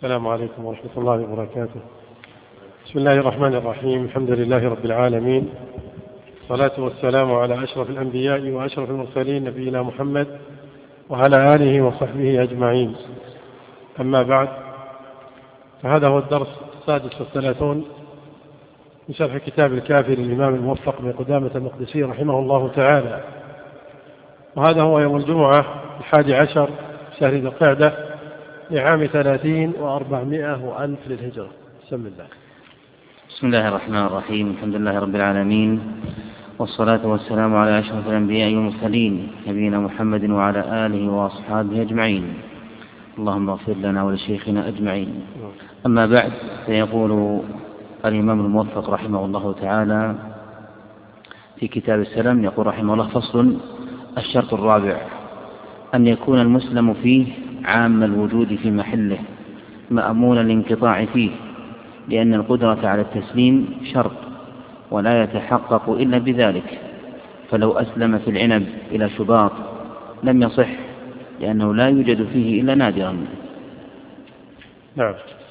السلام عليكم ورحمة الله وبركاته. بسم الله الرحمن الرحيم. الحمد لله رب العالمين، الصلاة والسلام على أشرف الأنبياء وأشرف المرسلين نبينا محمد وعلى آله وصحبه أجمعين. أما بعد، فهذا هو الدرس 36 من شرح كتاب الكافي للإمام الموفق بن قدامة المقدسي رحمه الله تعالى، وهذا هو يوم الجمعة 11 شهر ذي القعدة لعام 30 و400 وألف للهجرة. بسم الله. بسم الله الرحمن الرحيم. الحمد لله رب العالمين، والصلاة والسلام على أشرف الأنبياء والمرسلين نبينا محمد وعلى آله وأصحابه أجمعين. اللهم اغفر لنا ولشيخنا أجمعين. أما بعد، فيقول الإمام الموفق رحمه الله تعالى في كتاب السلام، يقول رحمه الله: فصل: الشرط الرابع أن يكون المسلم فيه عام الوجود في محله مأمون الانقطاع فيه، لأن القدرة على التسليم شرط ولا يتحقق إلا بذلك، فلو أسلم في العنب إلى شباط لم يصح، لأنه لا يوجد فيه إلا نادرا. نعم.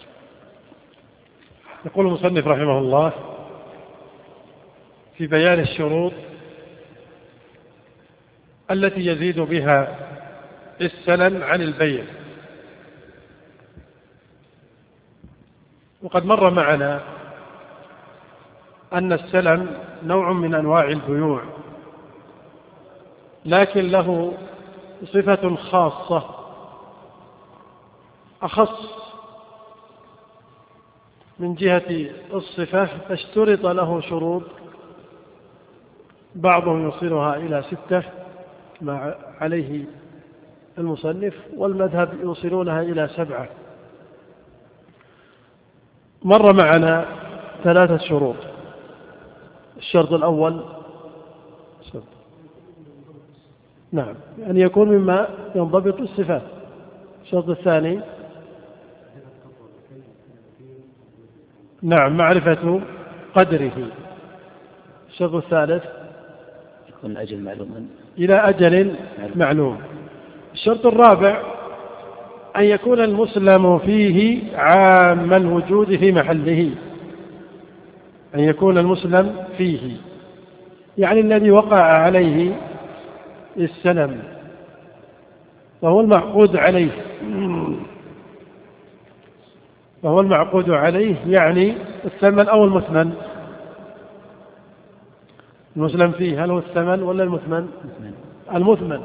يقول المصنف رحمه الله في بيان الشروط التي يزيد بها السلم عن البيع. وقد مر معنا أن السلم نوع من أنواع البيوع، لكن له صفة خاصة أخص من جهة الصفة، فاشترط له شروط، بعضهم يوصلها إلى 6 ما عليه المصنف، والمذهب يوصلونها إلى 7. مر معنا 3 شروط. الشرط الأول نعم أن يكون مما ينضبط الصفات. الشرط الثاني نعم معرفة قدره. الشرط الثالث يكون الأجل معلوما إلى أجل معلوم. الشرط الرابع أن يكون المسلم فيه عام الوجود في محله. أن يكون المسلم فيه يعني الذي وقع عليه السلم وهو المعقود عليه، وهو المعقود عليه يعني الثمن أو المثمن. المسلم فيه هل هو الثمن ولا المثمن؟ المثمن.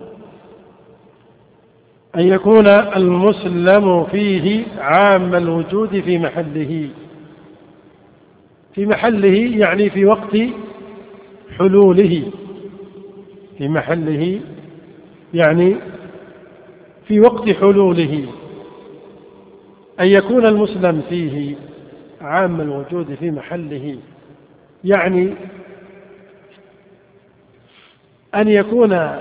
أن يكون المسلم فيه عام الوجود في محله. في محله يعني في وقت حلوله. في محله يعني في وقت حلوله. أن يكون المسلم فيه عام الوجود في محله يعني أن يكون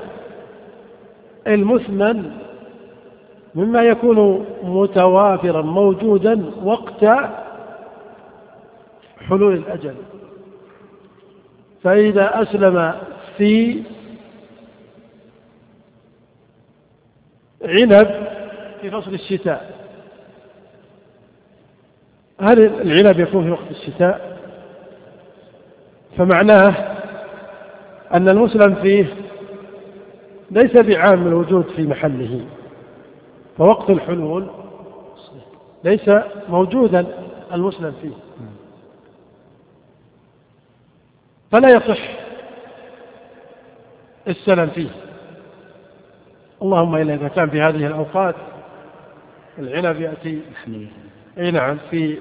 المثمن مما يكون متوافرا موجودا وقت حلول الأجل. فإذا أسلم في عنب في فصل الشتاء، هل العنب يكون في وقت الشتاء؟ فمعناه أن المسلم فيه ليس بعام الوجود في محله، فوقت الحلول ليس موجودا المسلم فيه، فلا يصح السلم فيه، اللهم إلا إذا كان في هذه الأوقات العنب يأتي أي نعم في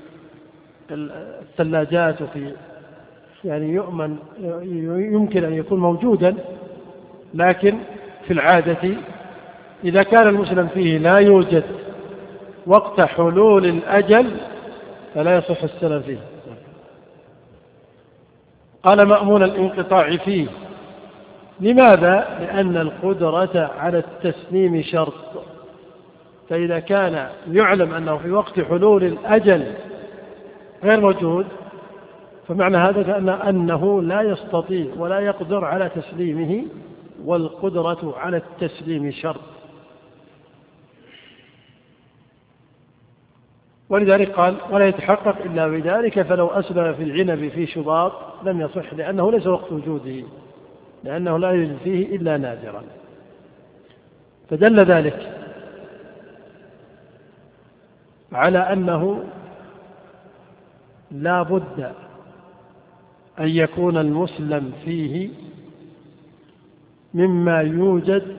الثلاجات، وفي يعني يمكن أن يكون موجودا، لكن في العادة إذا كان المسلم فيه لا يوجد وقت حلول الأجل فلا يصح السلم فيه. قال مأمون الانقطاع فيه. لماذا؟ لأن القدرة على التسليم شرط، فإذا كان يعلم أنه في وقت حلول الأجل غير موجود، فمعنى هذا أنه لا يستطيع ولا يقدر على تسليمه، والقدرة على التسليم شرط. ولذلك قال ولا يتحقق إلا بذلك، فلو أسلم في العنب في شباط لم يصح، لأنه ليس وقت وجوده، لأنه لا يوجد فيه إلا نادرا. فدل ذلك على أنه لا بد أن يكون المسلم فيه مما يوجد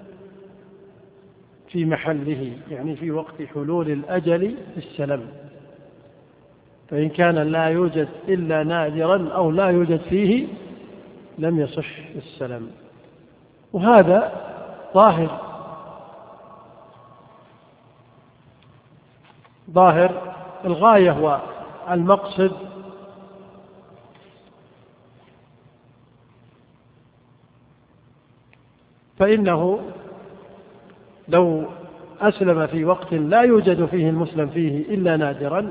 في محله، يعني في وقت حلول الأجل في السلم. فإن كان لا يوجد إلا نادرا أو لا يوجد فيه لم يصح السلم. وهذا ظاهر الغاية والمقصد فإنه لو أسلم في وقت لا يوجد فيه المسلم فيه إلا نادرا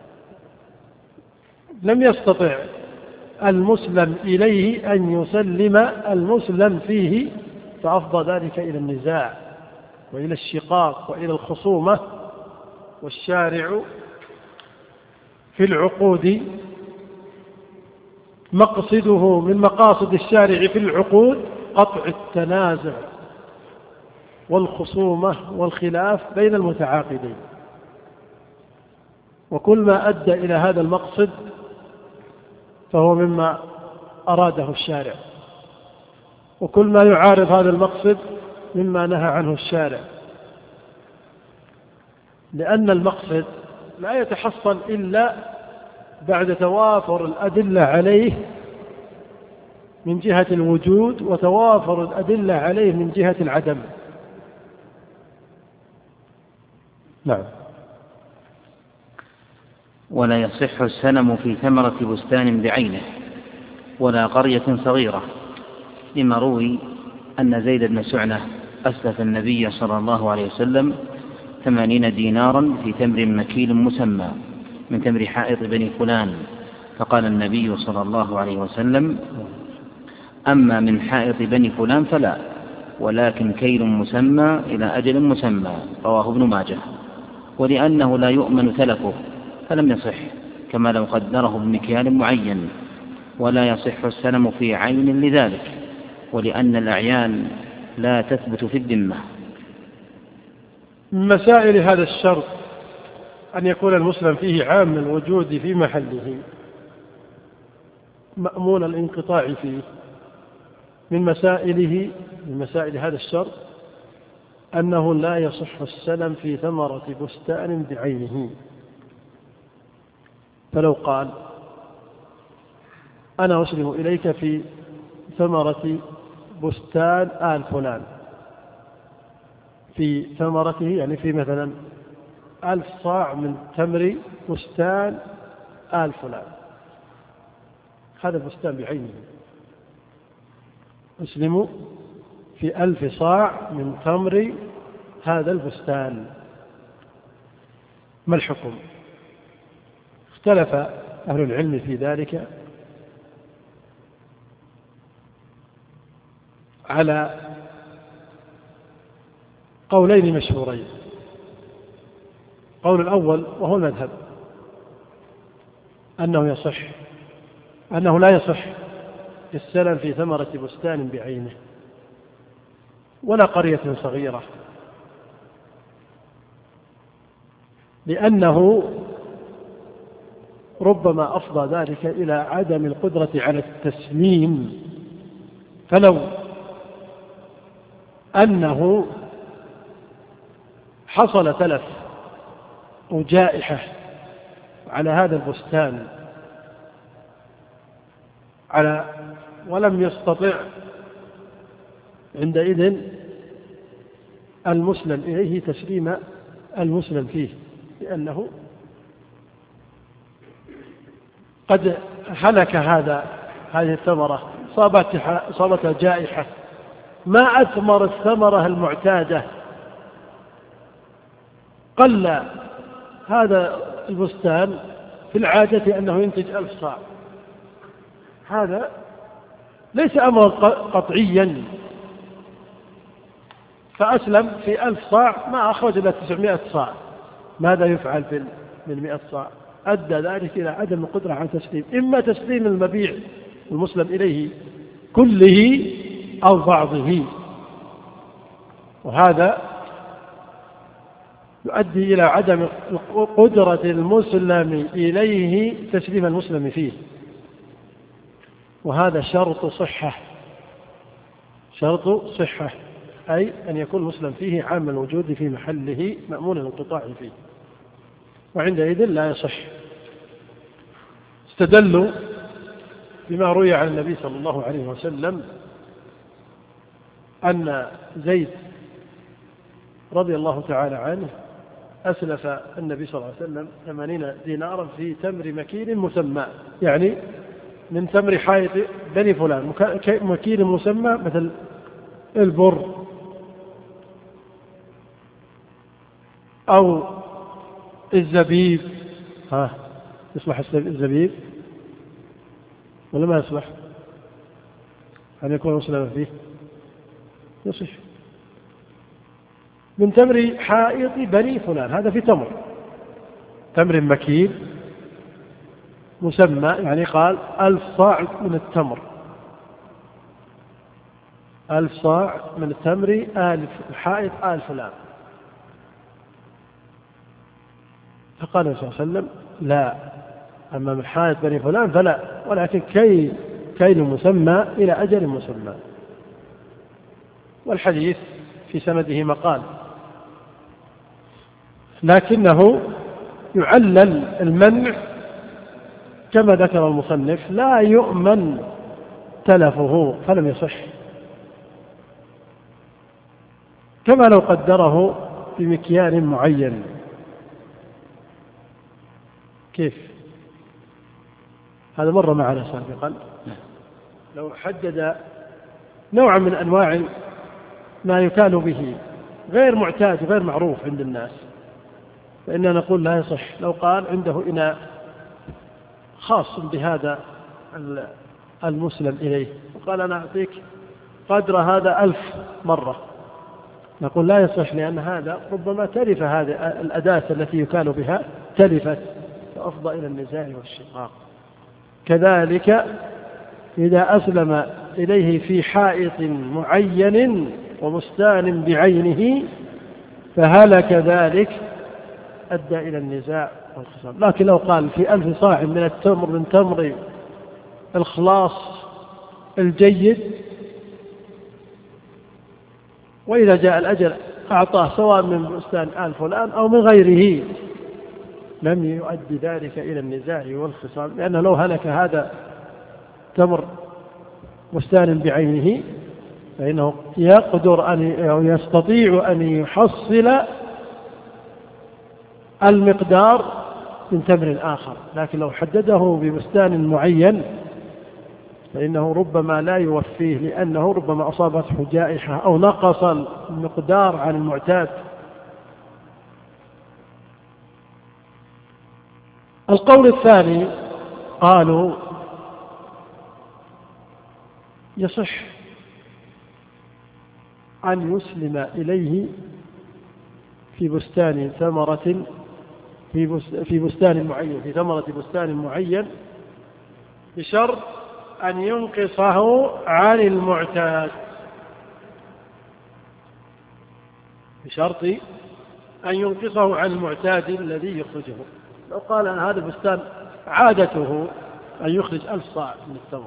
لم يستطع المسلم إليه أن يسلم المسلم فيه، فأفضى ذلك إلى النزاع وإلى الشقاق وإلى الخصومة. والشارع في العقود مقصده من مقاصد الشارع في العقود قطع التنازع والخصومة والخلاف بين المتعاقدين، وكل ما أدى إلى هذا المقصد فهو مما أراده الشارع، وكل ما يعارض هذا المقصد مما نهى عنه الشارع، لأن المقصد لا يتحصل إلا بعد توافر الأدلة عليه من جهة الوجود وتوافر الأدلة عليه من جهة العدم. نعم. ولا يصح السلم في ثمرة بستان بعينه ولا قرية صغيرة، لما روي أن زيد بن سعنة أسلف النبي صلى الله عليه وسلم 80 دينارا في تمر مكيل مسمى من تمر حائط بني فلان، فقال النبي صلى الله عليه وسلم: أما من حائط بني فلان فلا، ولكن كيل مسمى إلى أجل مسمى. رواه ابن ماجه. ولأنه لا يؤمن تلفه فلم يصح، كما لو قدره بمكيال معين. ولا يصح السلم في عين لذلك، ولأن الأعيان لا تثبت في الذمة. من مسائل هذا الشرط أن يكون المسلم فيه عام الوجود في محله مأمون الانقطاع فيه. من مسائل هذا الشرط أنه لا يصح السلم في ثمرة بستان بعينه. فلو قال: أنا أسلم إليك في ثمرة بستان آل فلان، في ثمرته يعني في مثلا 1000 صاع من تمر بستان آل فلان، هذا البستان بعينه، أسلم في 1000 صاع من تمر هذا البستان، ما الحكم؟ اختلف أهل العلم في ذلك على قولين مشهورين. قول الأول وهو المذهب أنه لا يصح السلم في ثمرة بستان بعينه ولا قرية صغيرة، لأنه ربما أفضى ذلك إلى عدم القدرة على التسليم. فلو أنه حصل تلف أو جائحة على هذا البستان ولم يستطع عندئذ المسلم إليه تسليم المسلم فيه، لأنه قد هلك هذه الثمرة، صابتها جائحة ما أثمر الثمرة المعتادة، قل هذا البستان في العادة أنه ينتج 1000 صاع، هذا ليس أمرا قطعيا، فأسلم في 1000 صاع ما أخرج إلى 900 صاع، ماذا يفعل من 100 صاع أدى ذلك إلى عدم القدرة على تسليم، إما تسليم المبيع المسلم إليه كله أو بعضه، وهذا يؤدي إلى عدم قدرة المسلم إليه تسليم المسلم فيه، وهذا شرط صحة، شرط صحة، أي أن يكون المسلم فيه عام الوجود في محله مأمون الانقطاع فيه، وعندئذ لا يصح. استدلوا بما روي عن النبي صلى الله عليه وسلم أن زيد رضي الله تعالى عنه أسلف النبي صلى الله عليه وسلم 80 دينارا في تمر مكيل مسمى، يعني من تمر حائط بني فلان، مكيل مسمى مثل البر أو الزبيب. يصلح الزبيب ولا ما يصلح أن يكون مسلما فيه؟ يصح. من تمر حائط بني فلان، هذا في تمر مكيل مسمى، يعني قال 1000 صاع من التمر، 1000 صاع من التمر حائط آل فلان. فقال النبي صلى الله عليه وسلم لا، أما من حائط بني فلان فلا، ولكن كيل مسمى إلى أجل مسمى. والحديث في سنده مقال، لكنه يعلل المنع كما ذكر المصنف، لا يؤمن تلفه فلم يصح، كما لو قدره بمكيال معين. كيف؟ هذا مر معنا سابقا، لو حدد نوعا من أنواع ما يكال به غير معتاد وغير معروف عند الناس، فإننا نقول لا يصح. لو قال عنده إناء خاص بهذا المسلم إليه وقال أنا أعطيك قدر هذا 1000 مرة، نقول لا يصح، لأن هذا ربما تلف هذه الأداة التي يكال بها، تلفت فأفضى إلى النزاع والشقاق. كذلك إذا أسلم إليه في حائط معين وبستان بعينه فهلك ذلك أدى إلى النزاع والخصام. لكن لو قال في 1000 صاع من التمر من تمر الخلاص الجيد، وإذا جاء الأجل أعطاه سواء من بستان آل فلان أو من غيره، لم يؤدي ذلك إلى النزاع والخصام، لأنه لو هلك هذا تمر بستان بعينه فإنه يقدر أو يستطيع أن يحصل المقدار من تمر آخر، لكن لو حدده ببستان معين فإنه ربما لا يوفيه، لأنه ربما أصابته جائحة أو نقص المقدار عن المعتاد. القول الثاني قالوا يصح أن يسلم إليه في بستان ثمرة في بستان معين، في ثمرة بستان معين، بشرط أن ينقصه عن المعتاد، بشرط أن ينقصه عن المعتاد الذي يخرجه. لو قال أن هذا البستان عادته أن يخرج 1000 صاع من التمر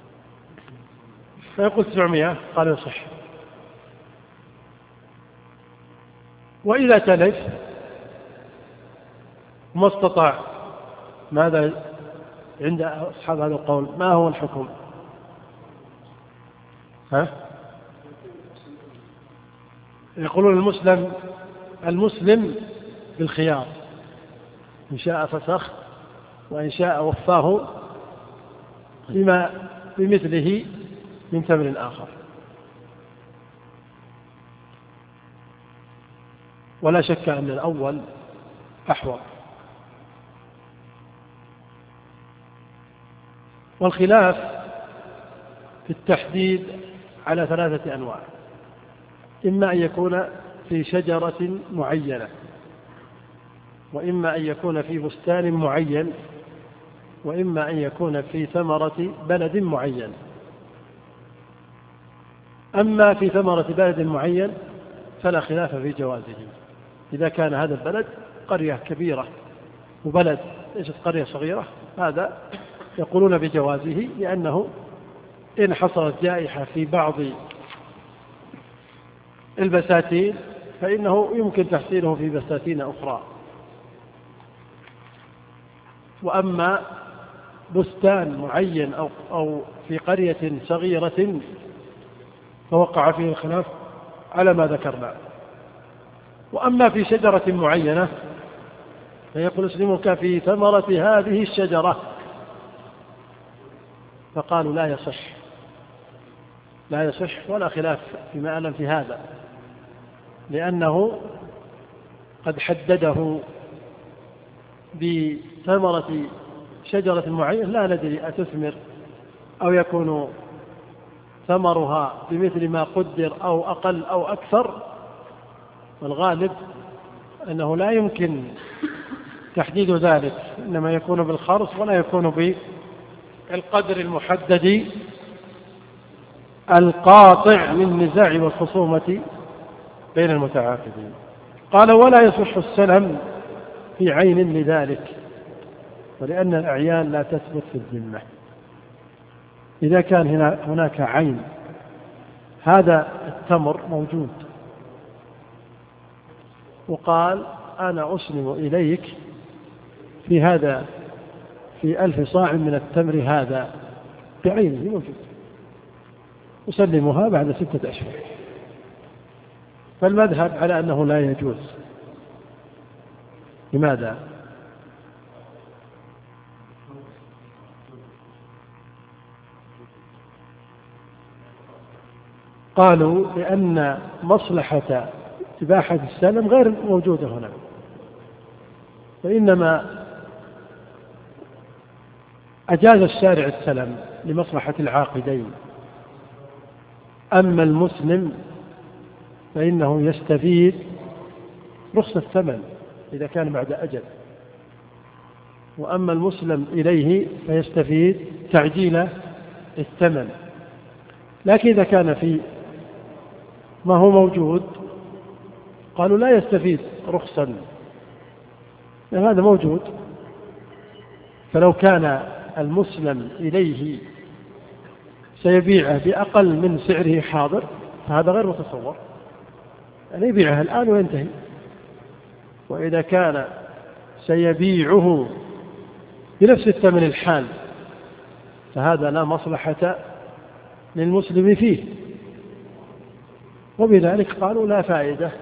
فيقول 900، قال يصح. وإذا تلف وما استطاع، ماذا عند أصحاب هذا القول؟ ما هو الحكم؟ يقولون المسلم بالخيار، إن شاء فسخ وإن شاء وفاه بما بمثله من ثمن آخر. ولا شك أن الأول أحوط. والخلاف في التحديد على 3 أنواع، إما أن يكون في شجرة معينة وإما أن يكون في بستان معين، وإما أن يكون في ثمرة بلد معين. أما في ثمرة بلد معين فلا خلاف في جوازه، إذا كان هذا البلد قرية كبيرة وبلد ليست قرية صغيرة، هذا يقولون بجوازه، لأنه إن حصلت جائحة في بعض البساتين فإنه يمكن تحصيله في بساتين أخرى. وأما بستان معين أو في قرية صغيرة فوقع فيه الخلاف على ما ذكرنا. وأما في شجرة معينة فيقول اسلمك في ثمرة هذه الشجرة، فقالوا لا يصح ولا خلاف فيما أعلم في هذا، لأنه قد حدده بثمرة شجرة معينة، لا ندري أتثمر أو يكون ثمرها بمثل ما قدر أو أقل أو أكثر. والغالب أنه لا يمكن تحديد ذلك، إنما يكون بالخرص ولا يكون بالقدر المحدد القاطع للنزاع والخصومة بين المتعاقدين. قال ولا يصح السلم في عين لذلك، ولأن الأعيان لا تثبت في الذمة. إذا كان هناك عين، هذا التمر موجود وقال أنا أسلم إليك في 1000 صاع من التمر هذا بعينه موجود، أسلمها بعد 6 أشهر، فالمذهب على أنه لا يجوز. لماذا؟ قالوا لأن مصلحة إباحة السلم غير موجودة هنا، وإنما أجاز الشارع السلم لمصلحة العاقدين. أما المسلم فإنه يستفيد رخص الثمن إذا كان بعد أجل، وأما المسلم إليه فيستفيد تعجيل الثمن. لكن إذا كان في ما هو موجود قالوا لا يستفيد رخصا، لأن هذا موجود. فلو كان المسلم إليه سيبيعه بأقل من سعره حاضر فهذا غير متصور، يعني يبيعه الآن وينتهي. وإذا كان سيبيعه بنفس الثمن الحال فهذا لا مصلحة للمسلم فيه، وبذلك قالوا لا فائدة.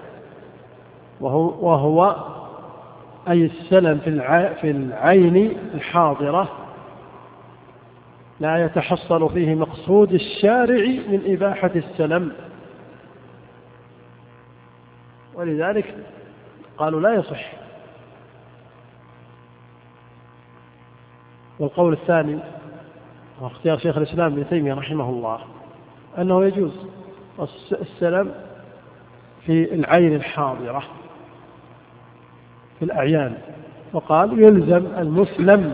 وهو أي السلم في العين الحاضرة لا يتحصل فيه مقصود الشارع من إباحة السلم، ولذلك قالوا لا يصح. والقول الثاني واختيار شيخ الإسلام ابن تيمية رحمه الله أنه يجوز السلم في العين الحاضرة في الأعيان، وقال يلزم المسلم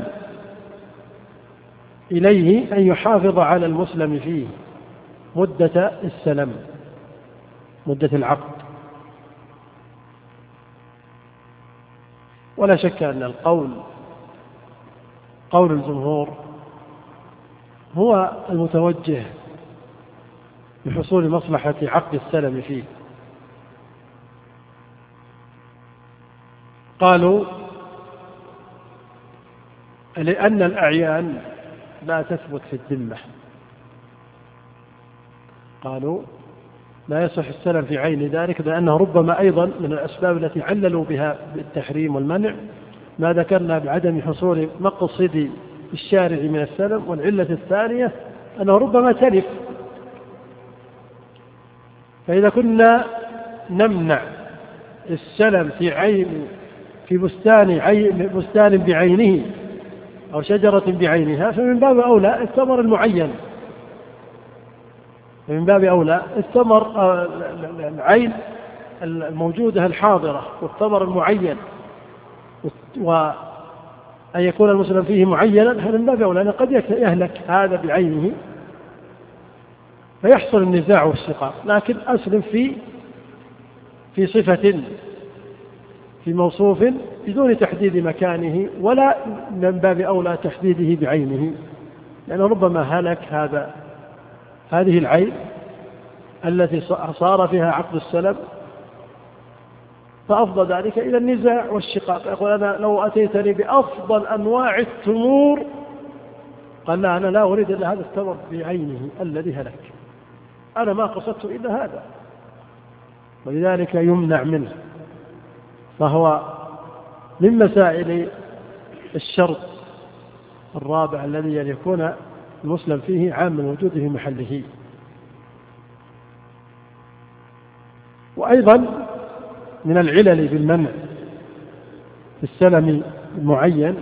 إليه أن يحافظ على المسلم فيه مدة السلم، مدة العقد. ولا شك أن قول الجمهور هو المتوجه بحصول مصلحة عقد السلم فيه. قالوا لأن الأعيان لا تثبت في الذمة، قالوا لا يصح السلم في عين ذلك، لأنه ربما أيضا من الأسباب التي عللوا بها بالتحريم والمنع ما ذكرنا بعدم حصول مقصد الشارع من السلم. والعلة الثانية أنه ربما تلف، فإذا كنا نمنع السلم في بستان بعينه أو شجرة بعينها فمن باب أولى الثمر المعين، من باب أولى الثمر العين الموجودة الحاضرة والثمر المعين. وأن يكون المسلم فيه معينا هذا من باب أولى، لأن قد يهلك هذا بعينه فيحصل النزاع والشقاق. لكن أسلم في صفة، في موصوف بدون تحديد مكانه، ولا من باب أولى تحديده بعينه، لأنه ربما هلك هذه العين التي صار فيها عقد السلم، فأفضل ذلك إلى النزاع والشقاق. يقول أنا لو أتيتني بأفضل أنواع التمور، قال لا، أنا لا أريد إلا هذا التمر بعينه الذي هلك، أنا ما قصدت إلا هذا، ولذلك يمنع منه. فهو من مسائل الشرط الرابع الذي أن يكون المسلم فيه عام الوجود في محله. وأيضا من العلل بالمنع في السلم المعين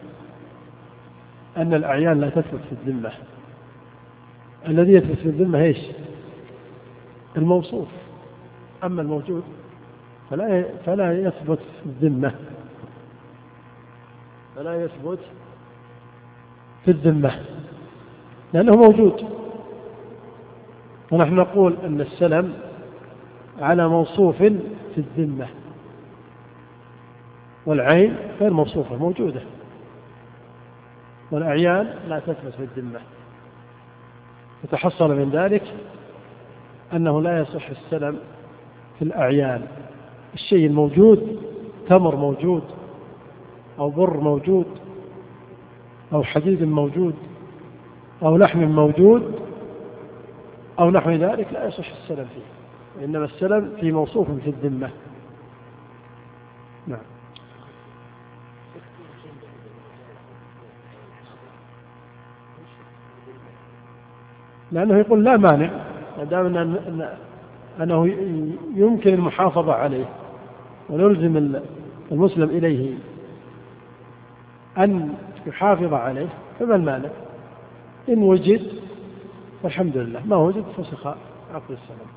أن الأعيان لا تثبت في الذمة. الذي يثبت في الذمة ايش؟ الموصوف، أما الموجود فلا يثبت في الذمة، فلا يثبت في الذمة لأنه موجود. ونحن نقول أن السلم على موصوف في الذمة، والعين غير موصوفة موجودة، والأعيان لا تثبت في الذمة. يتحصل من ذلك أنه لا يصح السلم في الأعيان. الشيء الموجود، تمر موجود أو بر موجود أو حديد موجود أو لحم موجود أو نحو ذلك، لا يصح السلم فيه، إنما السلم في موصوف في الذمة. نعم. لأنه يقول لا مانع ما دام أنه يمكن المحافظة عليه ونلزم المسلم إليه أن يحافظ عليه، فما المانع؟ إن وجد فالحمد لله، ما وجد فسخ عقد السلام.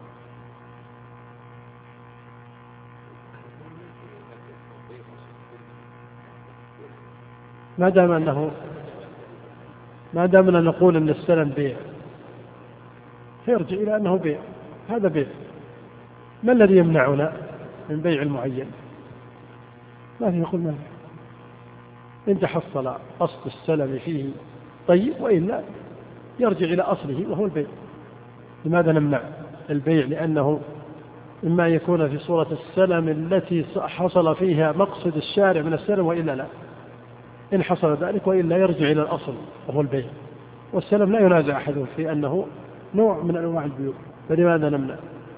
ما دام نقول أن السلم بيع، فيرجع إلى أنه بيع، هذا بيع. ما الذي يمنعنا من بيع المعين؟ ما في، يقول ما في. إن تحصل قصد السلم فيه طيب، وإلا يرجع إلى أصله وهو البيع. لماذا نمنع البيع؟ لأنه إما يكون في صورة السلم التي حصل فيها مقصد الشارع من السلم، وإلا لا. إن حصل ذلك وإلا يرجع إلى الأصل وهو البيع، والسلم لا ينازع أحد في أنه نوع من أنواع البيوع، فلماذا نمنع؟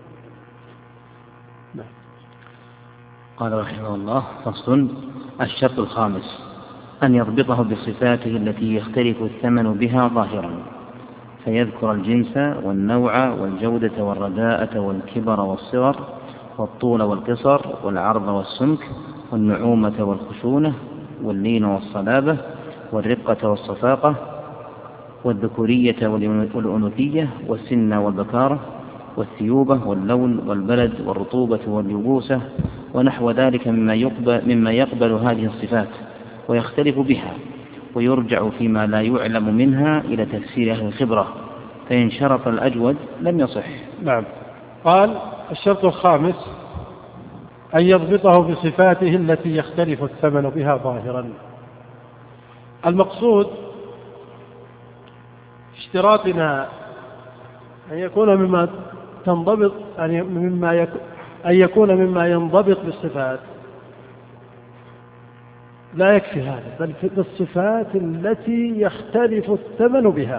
نعم. قال رحمه الله: فصل: الشرط الخامس أن يضبطه بصفاته التي يختلف الثمن بها ظاهرا، فيذكر الجنس والنوع والجودة والرداءة والكبر والصغر والطول والقصر والعرض والسمك والنعومة والخشونة واللين والصلابة والرقة والصفاقة والذكورية والأنوثية والسن والبكارة والثيوبة واللون والبلد والرطوبة واليبوسة ونحو ذلك مما يقبل هذه الصفات ويختلف بها، ويرجع فيما لا يعلم منها إلى تفسير أهل الخبرة، فإن شرط الأجود لم يصح. نعم. قال: الشرط الخامس أن يضبطه بصفاته التي يختلف الثمن بها ظاهرا. المقصود اشتراطنا أن يكون مما تنضبط، أن يكون مما ينضبط بالصفات. لا يكفي هذا، بل في الصفات التي يختلف الثمن بها.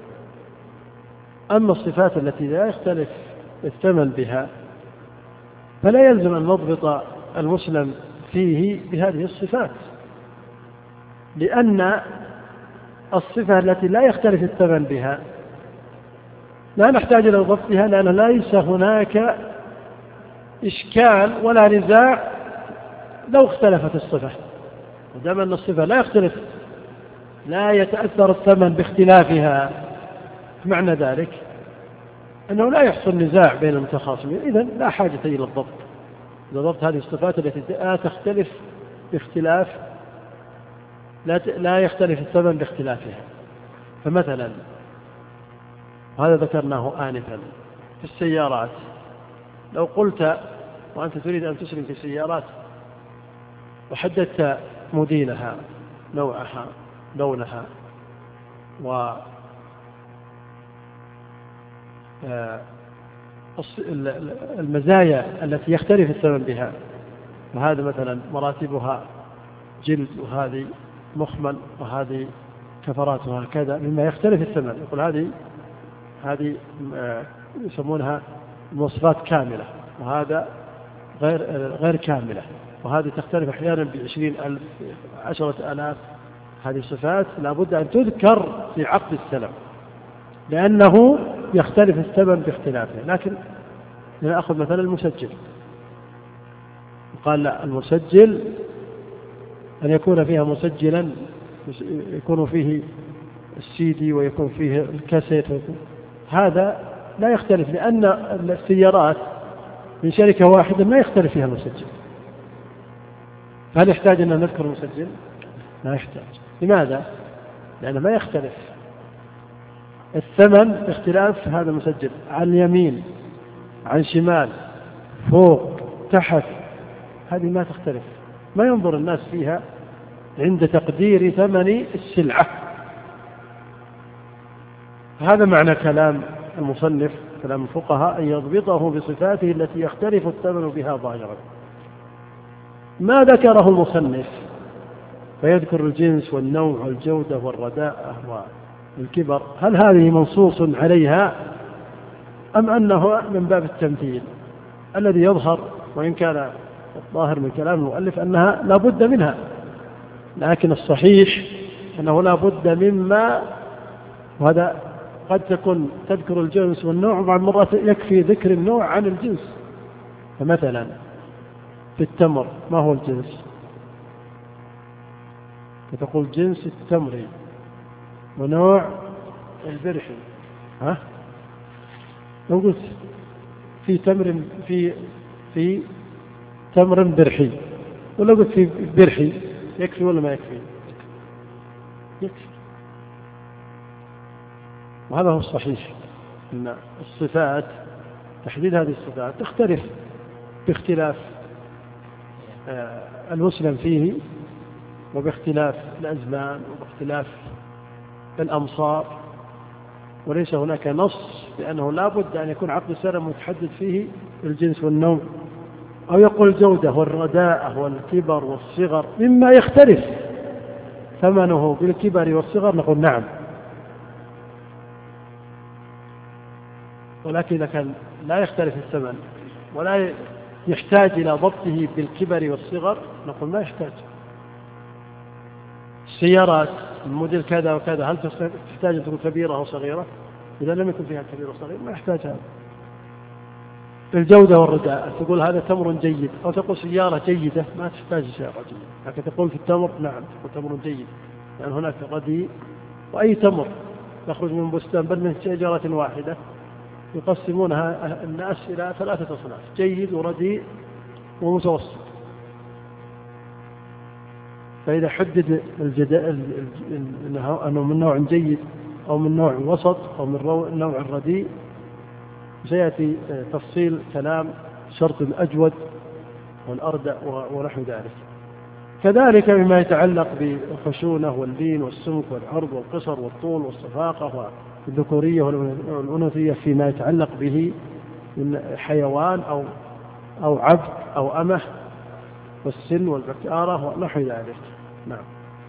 أما الصفات التي لا يختلف الثمن بها فلا يلزم أن نضبط المسلم فيه بهذه الصفات، لأن الصفة التي لا يختلف الثمن بها لا نحتاج إلى ضبطها، لأن ليس هناك إشكال ولا نزاع لو اختلفت الصفة. ودام أن الصفة لا يختلف، لا يتأثر الثمن باختلافها، معنى ذلك أنه لا يحصل نزاع بين المتخاصمين، إذن لا حاجة إلى الضبط. ضبط هذه الصفات التي لا تختلف باختلاف لا يختلف الثمن باختلافها. فمثلا هذا ذكرناه آنفا في السيارات، لو قلت وأنت تريد أن تسلم في سيارات وحددت موديلها، نوعها، لونها، و المزايا التي يختلف الثمن بها، وهذا مثلا مراتبها جلد، وهذه مخمل، وهذه كفراتها كذا، مما يختلف الثمن. يقول هذه يسمونها مواصفات كاملة، وهذا غير كاملة، وهذه تختلف أحيانا ب20,000 10,000. هذه صفات لابد أن تذكر في عقد السلم، لأنه يختلف الثمن باختلافه. لكن نأخذ مثلا المسجل، قال لا، المسجل أن يكون فيها مسجلا، يكون فيه السيدي ويكون فيه الكاسيت، هذا لا يختلف، لأن السيارات من شركة واحدة ما يختلف فيها المسجل. هل يحتاج أن نذكر المسجل؟ لا يحتاج. لماذا؟ لأنه ما يختلف الثمن باختلاف هذا المسجل، عن اليمين، عن شمال، فوق، تحت، هذه ما تختلف. ما ينظر الناس فيها عند تقدير ثمن السلعة. هذا معنى كلام المصنف، كلام الفقهاء، أن يضبطه بصفاته التي يختلف الثمن بها ظاهرا. ما ذكره المصنف فيذكر الجنس والنوع والجودة والرداءة والكبر، هل هذه منصوص عليها أم أنه من باب التمثيل؟ الذي يظهر، وإن كان الظاهر من كلام المؤلف أنها لا بد منها، لكن الصحيح أنه لا بد مما، وهذا قد تكون تذكر الجنس والنوع، وبعض المرات يكفي ذكر النوع عن الجنس. فمثلا في التمر ما هو الجنس؟ فتقول جنس التمر ونوع البرحي. لو قلت في تمر برحي، ولو قلت في برحي، يكفي ولا ما يكفي؟ يكفي. وهذا هو الصحيح، أن الصفات، تحديد هذه الصفات تختلف باختلاف المسلم فيه، وباختلاف الأزمان، وباختلاف الأمصار، وليس هناك نص بأنه لا بد أن يكون عقد السلم متحدد فيه الجنس والنوع. أو يقول الجودة والرداءة والكبر والصغر مما يختلف ثمنه بالكبر والصغر، نقول نعم. ولكن إذا كان لا يختلف الثمن ولا يحتاج إلى ضبطه بالكبر والصغر، نقول ما يحتاج. السيارات الموديل كذا وكذا، هل تحتاج أن تكون كبيرة أو صغيرة؟ إذا لم يكن فيها كبير وصغير ما يحتاج هذا. الجودة والرداء، تقول هذا تمر جيد، أو تقول سيارة جيدة، ما تحتاج سيارة جيدة. لكن تقول في التمر نعم، تقول تمر جيد، لأن يعني هناك رديء. وأي تمر يخرج من بستان بل من شجرة واحدة يقسمونها الناس إلى 3 أصناف: جيد ورديء ومتوسط. فإذا حدد أنه من نوع جيد أو من نوع وسط أو من نوع الرديء، سيأتي تفصيل كلام شرط الأجود والأردأ ونحو ذلك. كذلك بما يتعلق بالخشونة واللين والسمك والعرض والقصر والطول والصفاقة والذكورية والأنوثية، فيما يتعلق به من حيوان أو عبد أو أمه، والسن والبكارة ونحو ذلك. نعم.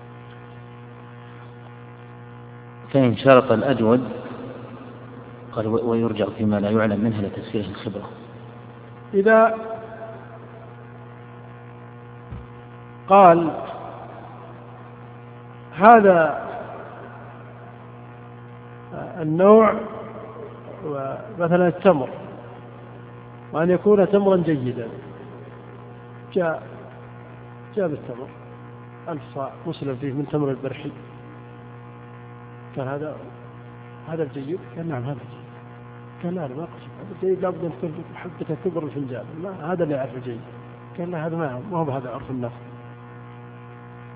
فإن شرط الأجود قال ويرجع فيما لا يعلم منها لتسفيره الخبرة. إذا قال هذا النوع مثلا التمر، وأن يكون تمرا جيدا، جاء بالتمر 1000 صاع مسلم فيه من تمر البرحي، كان هذا الجيد؟ قال نعم هذا الجيد. قال لا ما قصد هذا الجيد، لابد أن تكون حبة كبر الفنجان، هذا اللي يعرف الجيد. قال لا هذا ما هو بهذا عرف الناس.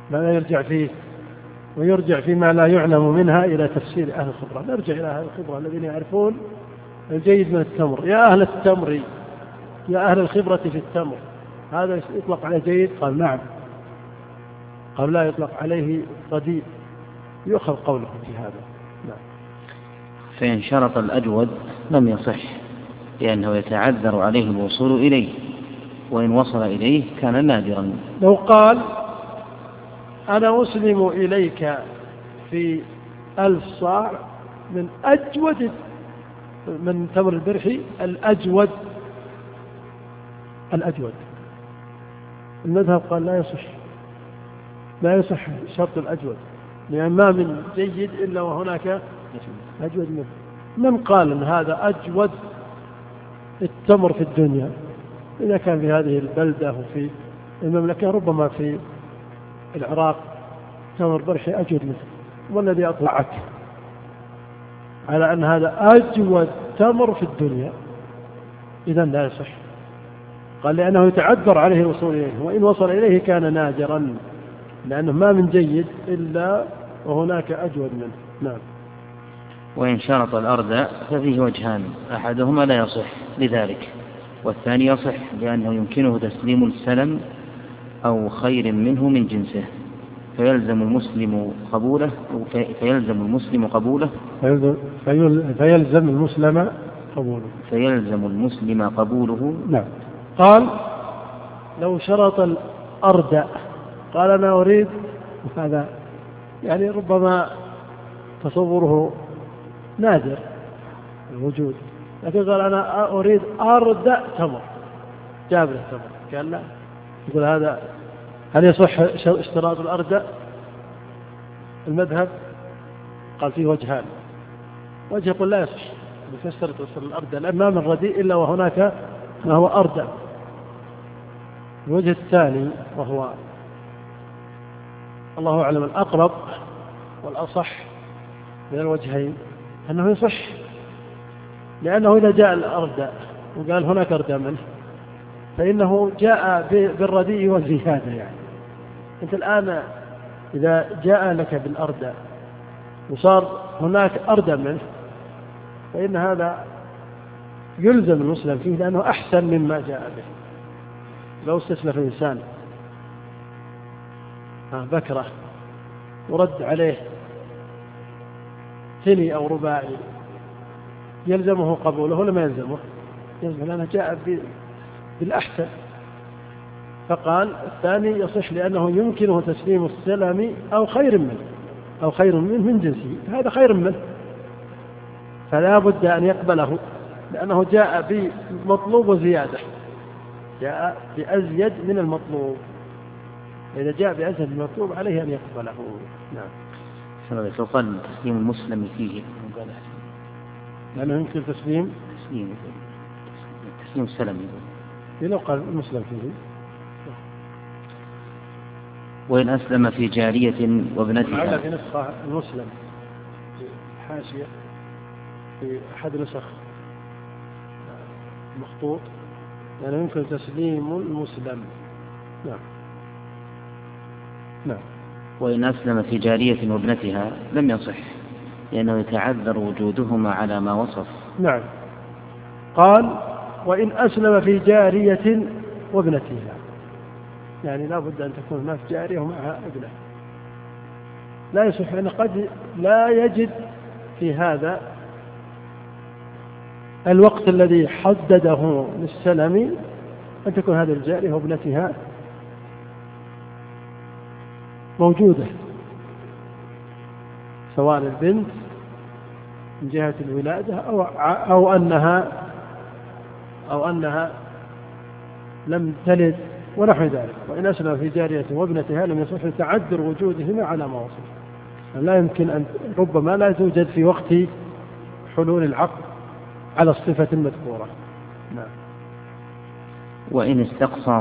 لا يرجع فيه ويرجع فيما لا يعلم منها إلى تفسير أهل الخبرة. نرجع إلى أهل الخبرة الذين يعرفون الجيد من التمر. يا أهل التمر، يا أهل الخبرة في التمر، هذا يطلق عليه جيد؟ قال نعم. قال لا، يطلق عليه رديء، يؤخذ قوله في هذا. نعم. فإن شرط الأجود لم يصح لأنه يتعذر عليه الوصول إليه، وإن وصل إليه كان نادرا. لو قال أنا أسلم إليك في 1000 صاع من أجود من تمر البرحي، الأجود، المذهب قال لا يصح شرط الأجود، لأن ما من جيد إلا وهناك أجود منه. من قال أن هذا أجود التمر في الدنيا؟ إذا كان في هذه البلدة وفي المملكة، ربما في العراق تمر برحي أجود منه، والذي أطلعك على أن هذا أجود تمر في الدنيا، إذن لا يصح. قال لأنه يتعذر عليه الوصول إليه، وإن وصل إليه كان نادرا، لأنه ما من جيد إلا وهناك أجود منه. نعم. وإن شرط الأرض ففيه وجهان، أحدهما لا يصح لذلك، والثاني يصح لأنه يمكنه تسليم السلم أو خير منه من جنسه، فيلزم المسلم قبوله فيلزم المسلم قبوله. نعم. قال لو شرط الأرض، قال أنا أريد هذا، يعني ربما تصوره نادر الوجود، لكن قال أنا أريد أرض تمر، جاب له تمر، قال لا. يقول هذا هل يصح اشتراط الأرض؟ المذهب قال فيه وجهان. وجه يقول لا يصح، يشترط الأرض لأن ما من رديء إلا وهناك ما هو أرض. الوجه الثاني وهو الله أعلم الأقرب والأصح من الوجهين أنه يصح، لأنه إذا جاء الأرض وقال هناك أرض منه فإنه جاء بالرديء والزيادة. يعني أنت الآن إذا جاء لك بالأرض وصار هناك أرض منه فإن هذا يلزم المسلم فيه، لأنه أحسن مما جاء به. لو استسلف الإنسان بكرة ورد عليه ثني أو رباعي، يلزمه قبوله ولا ما يلزمه؟ يلزمه، لأنه جاء بالأحسن. فقال الثاني يصح لأنه يمكنه تسليم السلم أو خير منه من جنسه، هذا خير منه، فلا بد أن يقبله، لأنه جاء بمطلوب وزيادة، جاء بأزيد من المطلوب. إذا جاء بأزيد من المطلوب عليه أن يقبله. نعم. لو قال تسليم المسلم فيه، لأنه يمكن تسليم السلم، لو قال المسلم فيه. وإن أسلم في جارية وابنتها. على في نسخة المسلم في حاشية في أحد نسخ مخطوط، يعني يمكن تسليم المسلم. نعم. نعم. وإن أسلم في جارية وابنتها لم يصح، لأنه يتعذر وجودهما على ما وصف. نعم. قال وإن أسلم في جارية وابنتها، يعني لا بد أن تكون هناك جارية ومعها ابنة. لا يصح، لأن قد لا يجد في هذا الوقت الذي حدده للسلم أن تكون هذه الجارية وابنتها موجودة، سواء البنت من جهة الولادة أو أنها لم تلد ونحو ذلك. وإن أسلم في جارية وابنتها لم يصح تعذر وجودهما على ما وصف. لا يمكن أن، ربما لا توجد في وقت حلول العقد على الصفة المذكورة. نعم. وإن استقصى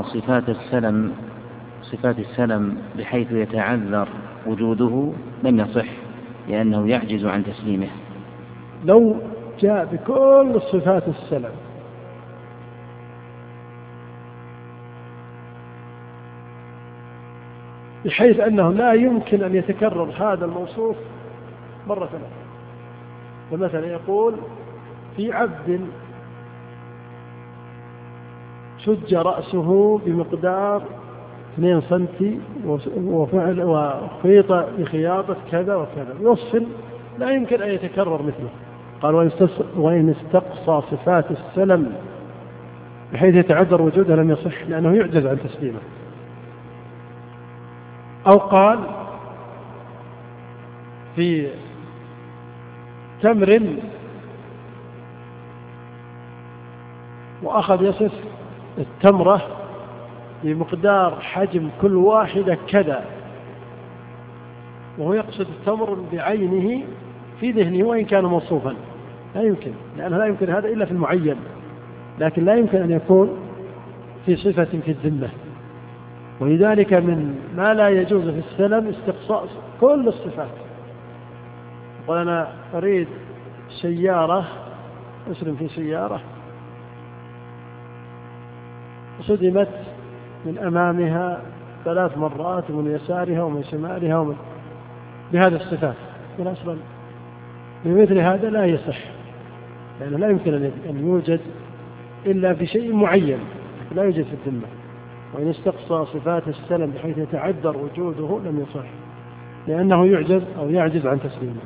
صفات السلم بحيث يتعذر وجوده لم يصح، لأنه يعجز عن تسليمه. لو جاء بكل صفات السلم بحيث أنه لا يمكن أن يتكرر هذا الموصوف مرة أخرى. فمثلا يقول في عبد شج رأسه بمقدار 2 سنتي وخيط بخياطة كذا وكذا، يوصل لا يمكن أن يتكرر مثله. قال وإن استقصى صفات السلم بحيث يتعذر وجوده لم يصح، لأنه يعجز عن تسليمه. أو قال في تمر وأخذ يصف التمرة بمقدار حجم كل واحدة كذا، وهو يقصد التمر بعينه في ذهنه وإن كان موصوفا، لا يمكن، لأنه لا يمكن هذا إلا في المعين، لكن لا يمكن أن يكون في صفة في الذمة. ولذلك من ما لا يجوز في السلم استقصاء كل الصفات. قال أنا أريد سيارة، أسلم في سيارة صدمت من أمامها 3 مرات ومن يسارها ومن شمالها بهذه الصفات، من أصلا بمثل هذا لا يصح، لأنه لا يمكن أن يوجد إلا في شيء معين، لا يوجد في الذمة. وإن استقصى صفات السلم بحيث يتعذر وجوده لم يصح، لأنه يعجز أو يعجز عن تسليمه.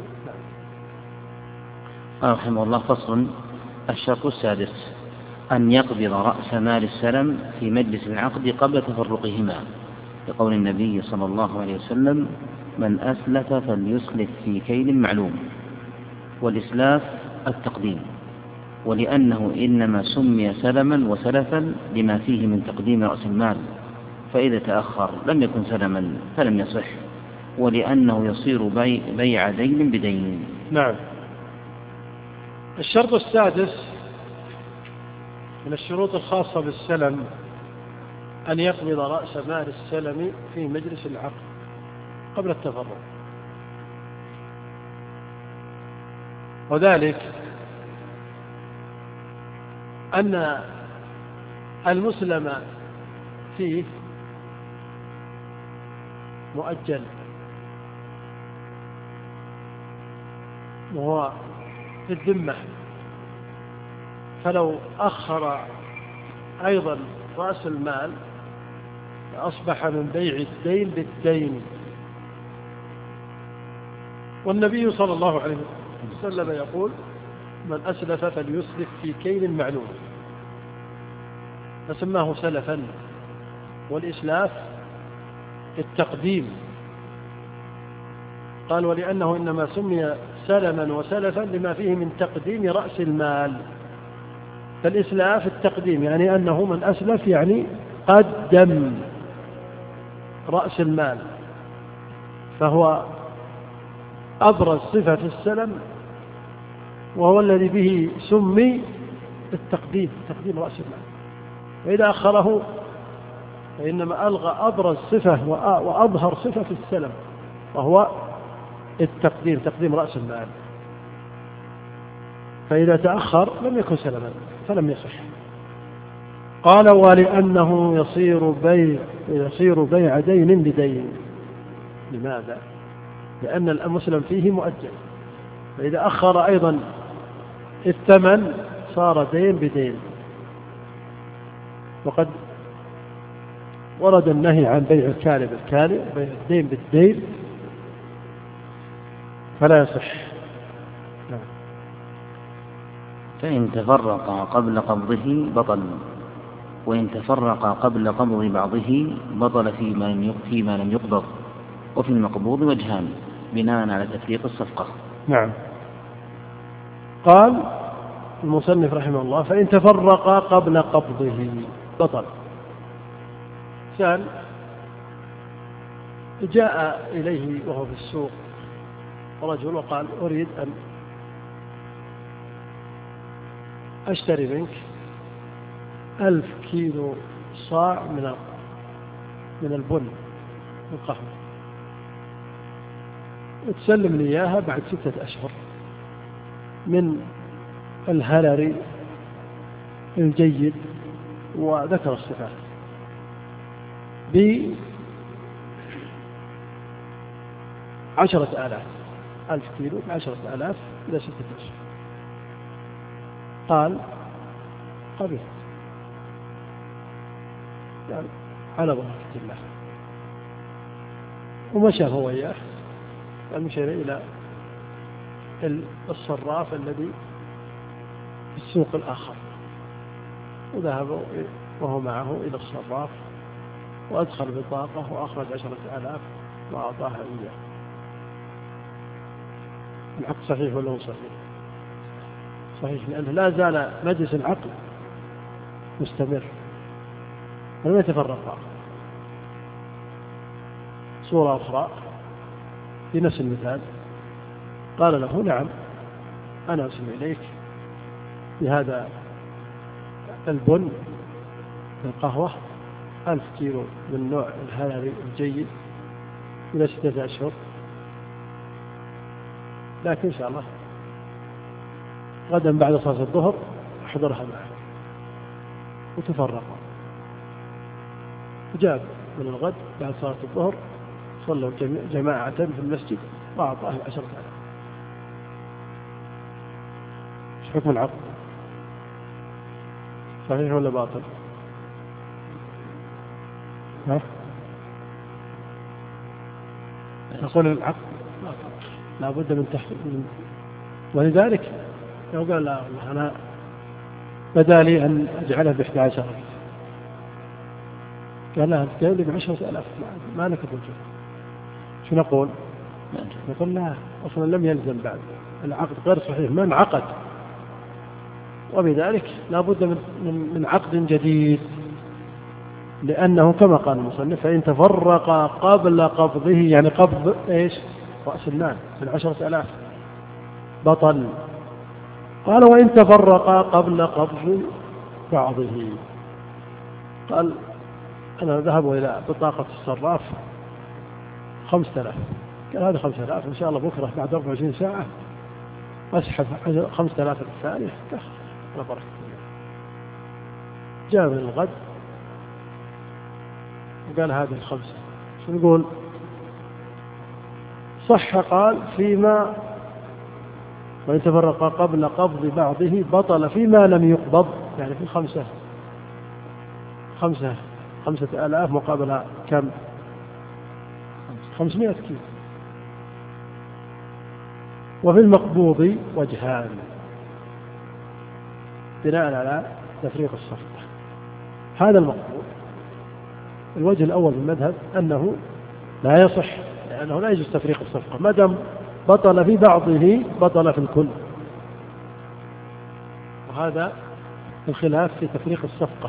رحمه الله. فصل. الشرط السادس أن يقبض رأس مال السلم في مجلس العقد قبل تفرقهما، لقول النبي صلى الله عليه وسلم من أسلف فليسلف في كيل معلوم، والإسلاف التقديم، ولأنه إنما سمي سلما وسلفا لما فيه من تقديم رأس المال، فإذا تأخر لم يكن سلما فلم يصح، ولأنه يصير بيع دين بدين. نعم. الشرط السادس من الشروط الخاصة بالسلم أن يقبض رأس مال السلم في مجلس العقد قبل التفرق، وذلك أن المسلم فيه مؤجل، وهو في الذمة، فلو أخر أيضا رأس المال أصبح من بيع الدين بالدين. والنبي صلى الله عليه وسلم يقول من أسلف فليسلف في كيل معلوم، فسماه سلفا. والإسلاف التقديم، قال ولأنه إنما سمي سلما وسلفا لما فيه من تقديم رأس المال. فالإسلاف التقديم يعني أنه من أسلف يعني قدم رأس المال، فهو أبرز صفة السلم، وهو الذي به سمي التقديم، تقديم رأس المال. وإذا أخره فإنما ألغى أبرز صفة وأظهر صفة في السلم، وهو التقديم، تقديم رأس المال. فإذا تأخر لم يكن سلما فلم يصح. قال ولأنه يصير بيع دين بدين. لماذا؟ لأن المسلم فيه مؤجل، فإذا أخر أيضا الثمن صار دين بدين. وقد ورد النهي عن بيع الكالي بالكالي، بيع الدين بالدين، فلا يصح. فإن تفرق قبل قبضه بطل، وإن تفرق قبل قبض بعضه بطل فيما لم يقبض. وفي المقبوض وجهان بناء على تفريق الصفقة. نعم. قال المصنف رحمه الله فإن تفرق قبل قبضه بطل. سأل جاء إليه وهو في السوق رجل وقال أريد أن أشتري منك 1000 كيلو صاع من البن القهوة، وتسلم لي إياها بعد 6 أشهر من الهلري الجيد، 10,000 1000 كيلو 10,000 إلى 6 أشهر. قال قبل يعني على بركة الله، ومشى هو وياه، مشينا إلى الصراف الذي في السوق الآخر، وذهبوا وهو معه إلى الصراف وأدخل بطاقة وأخرج 10,000 وأعطاها إياه. العقد صحيح ولا هو صحيح؟ صحيح، لأنه لا زال مجلس العقد مستمر ولم يتفرقا. صورة أخرى في نفس المثال، قال له نعم أنا أرسل إليك بهذا البن القهوة 1000 كيلو من نوع الهلالي الجيد إلى 6 أشهر، لكن إن شاء الله غدا بعد صلاة الظهر أحضرها معه. وتفرقا، جاب من الغد بعد صلاة الظهر صلوا جماعة في المسجد وأعطاه 10,000. ايش حكم العقد؟ صحيح ولا باطل؟ نقول العقد لا بد من تحقيق، ولذلك لو قال لا والله أنا بدا لي أن أجعله ب11، قال لا قال لي ب10,000 ما لك الرجوع، شو نقول؟ نقول لا أصلا لم يلزم بعد، العقد غير صحيح ما انعقد، وبذلك لا بد من عقد جديد، لأنه كما قال المصنف فإن تفرق قبل قبضه، يعني قبض إيش؟ رأس المال من 10,000 بطل. قال وإن تفرق قبل قبض بعضه، قال أنا ذهب إلى بطاقة الصراف 5,000، قال هذا 5,000 إن شاء الله بكرة بعد 24 ساعة أسحب 5,000 الثانية على بركة الله. جاء من الغد وقال هذه 5، شو نقول؟ صح. قال فيما وإن تفرق قبل قبض بعضه بطل فيما لم يقبض، يعني في 5,000 مقابل كم؟ 500 كيلو. وفي المقبوض وجهان بناء على تفريق الصفقة. هذا المقبوض الوجه الأول من المذهب أنه لا يصح، لأنه لا يجوز تفريق الصفقة، ما دام بطل في بعضه بطل في الكل، وهذا الخلاف في تفريق الصفقة.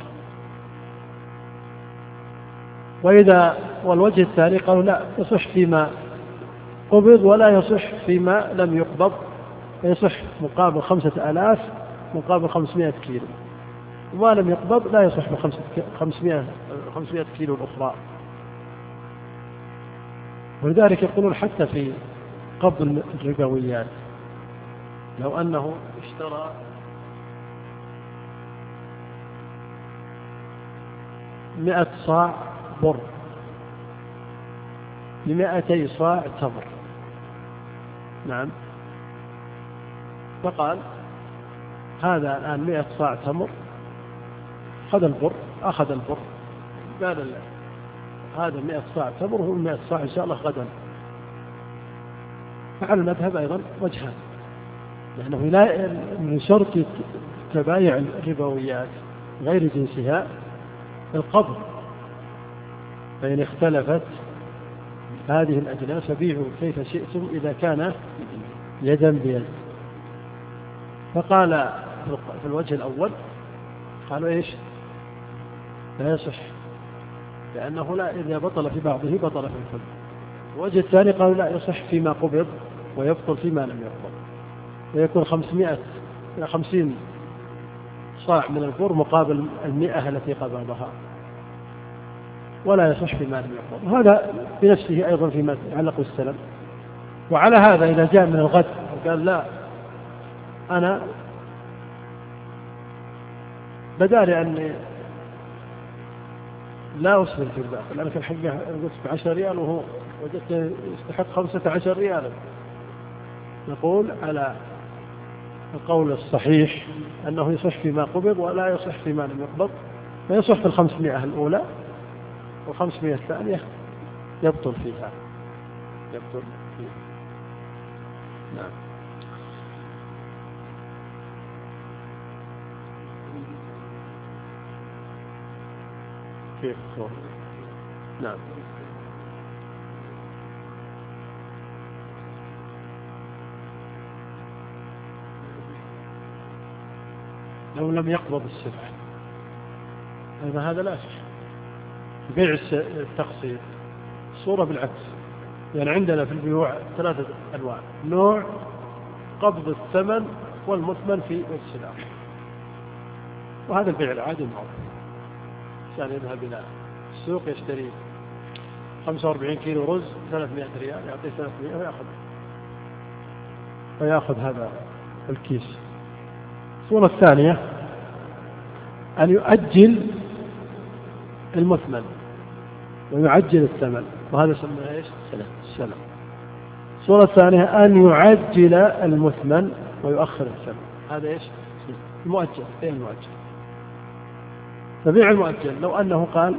والوجه الثاني قالوا لا يصح فيما قبض ولا يصح فيما لم يقبض، يصح مقابل 5,000 مقابل 500 كيلو، وما لم يقبض لا يصح ب 500 كيلو الأخرى. ولذلك يقولون حتى في قبض الربويات لو أنه اشترى 100 صاع بر ب200 صاع تمر، نعم، فقال هذا الآن 100 صاع تمر، أخذ البر قال هذا 100 صاع تمر وهو 100 صاع إن شاء الله غدا. فعلى المذهب أيضا وجهان، لأنه لا من شرط تبايع الربويات غير جنسها القبض، فإن اختلفت هذه الأجناس فبيعوا كيف شئتم إذا كان يدا بيد. فقال في الوجه الأول قالوا إيش؟ لا يصح، لأنه لا إذا بطل في بعضه بطل في الكل. الوجه الثاني قالوا لا يصح فيما قبض ويبطل فيما لم يقبض، ويكون 50 صاع من البر مقابل 100 التي قبضها، ولا يصح فيما لم يقبض. هذا بنفسه أيضا فيما يتعلق بالسلم. وعلى هذا إذا جاء من الغد وقال لا أنا بدالي أني لا أسلم في الباقي، لأنك الحقيقة قلت ب10 ريال وهو وجدت يستحق 15 ريالا، نقول على القول الصحيح أنه يصح فيما قبض ولا يصح فيما لم يقبض، فيصح في 500 الأولى، و500 الثانية يبطل فيها. نعم. كيف؟ نعم. لو لم يقبض السلعة هذا لا يصح. بيع التقسيط صورة بالعكس، يعني عندنا في البيوع 3 أنواع: نوع قبض الثمن والمثمن في السلعة، وهذا البيع العادي معروف. يعني يذهب إلى السوق يشتري 45 كيلو رز 300 ريال، يعطيه 300 ويأخذ هذا الكيس. الصورة الثانية أن يؤجل المثمن ويعجل الثمن، وهذا يسمى ايش؟ السلم. الصورة الثانية أن يعجل المثمن ويؤخر الثمن، هذا ايش؟ المؤجل. بيع المؤجل. فبيع المؤجل لو أنه قال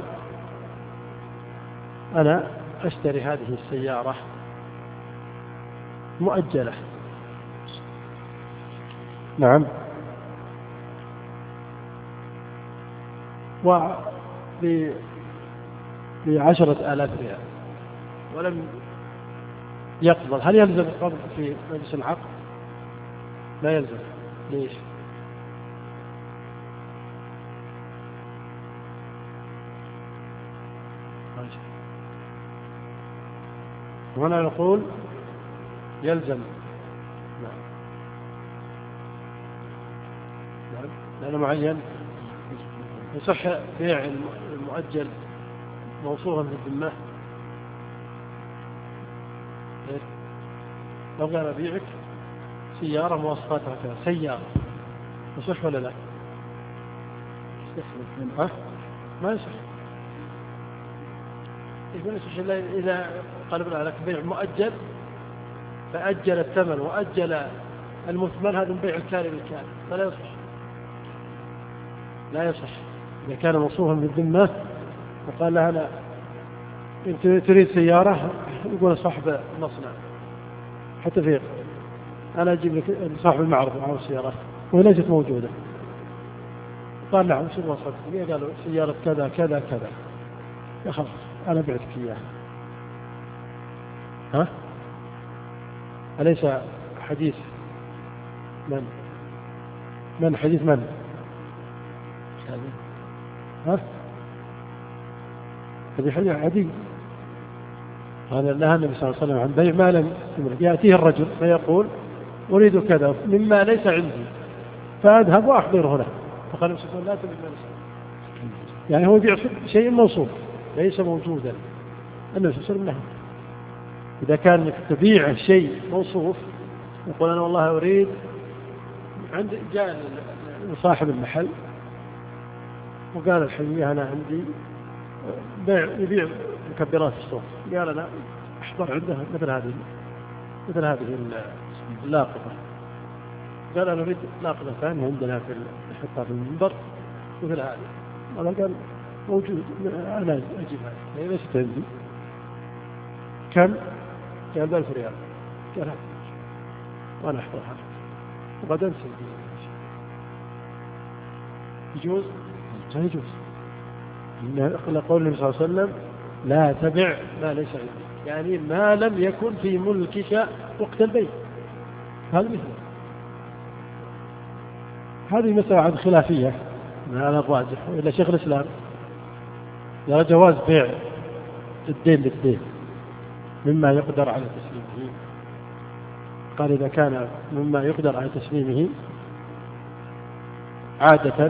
أنا أشتري هذه السيارة مؤجلة، نعم، ب10,000 ريال ولم يقبض، هل يلزم القبض في مجلس العقد؟ لا يلزم. ليش؟ هنا نقول يلزم. نعم. لأنه معين. يصح بيع المؤجل موصوفا بالذمة. لو قال أبيعك سيارة مواصفاتها كذا، سيارة، يصح ولا لا؟ ما يصح. إذا قلبنا على بيع مؤجل فأجل الثمن وأجل المثمن، هذا بيع الكاري بالكاري، فلا يصح. لا يصح. إذا كان موصوفا بالذمة وقال له أنا أنت تريد سيارة، يقول صاحب المصنع حتى فيه أنا أجيب لك صاحب المعرض معه السيارات وهي ليست موجودة، قال نعم شو وصلت لي؟ قالوا سيارة كذا كذا كذا، يا خلاص أنا بعتك إياها. ها؟ أليس حديث من حديث من؟ ها؟ هذه حديث عدي. هذا نهى النبي صلى الله عليه وسلم عن بيع ما لم يملك. يأتيه الرجل فيقول أريد كذا مما ليس عندي فأذهب وأحضره له، فقال النبي صلى الله عليه وسلم لا تبيع ما ليس عندي. يعني هو يبيع شيء موصوف ليس موجودا. النبي صلى الله عليه وسلم نهى. إذا كان تبيع شيء موصوف، يقول أنا والله أريد، عند جاء صاحب المحل وقال الحقيقة أنا عندي يبيع مكبرات الصوت، قال أنا أحضر عنده مثل هذه اللاقطة، قال أنا أريد لاقطة ثانية عندنا نحطها في المنبر مثل هذه. أنا قال موجود، أنا أجيبها، هي ليست عندي. كم؟ قال 1000 ريال. قال هذا وأنا أحضرها وبعدين سيدي. يجوز؟ لا يجوز. قول النبي صلى الله عليه وسلم لا تبع ما ليس عندك، يعني ما لم يكن في ملكك وقت البيع. هذا مثله. هذه مسألة عن خلافية على الراجح، إلا شيخ الإسلام يرى جواز بيع الدين بالدين مما يقدر على تسليمه. قال إذا كان مما يقدر على تسليمه عادة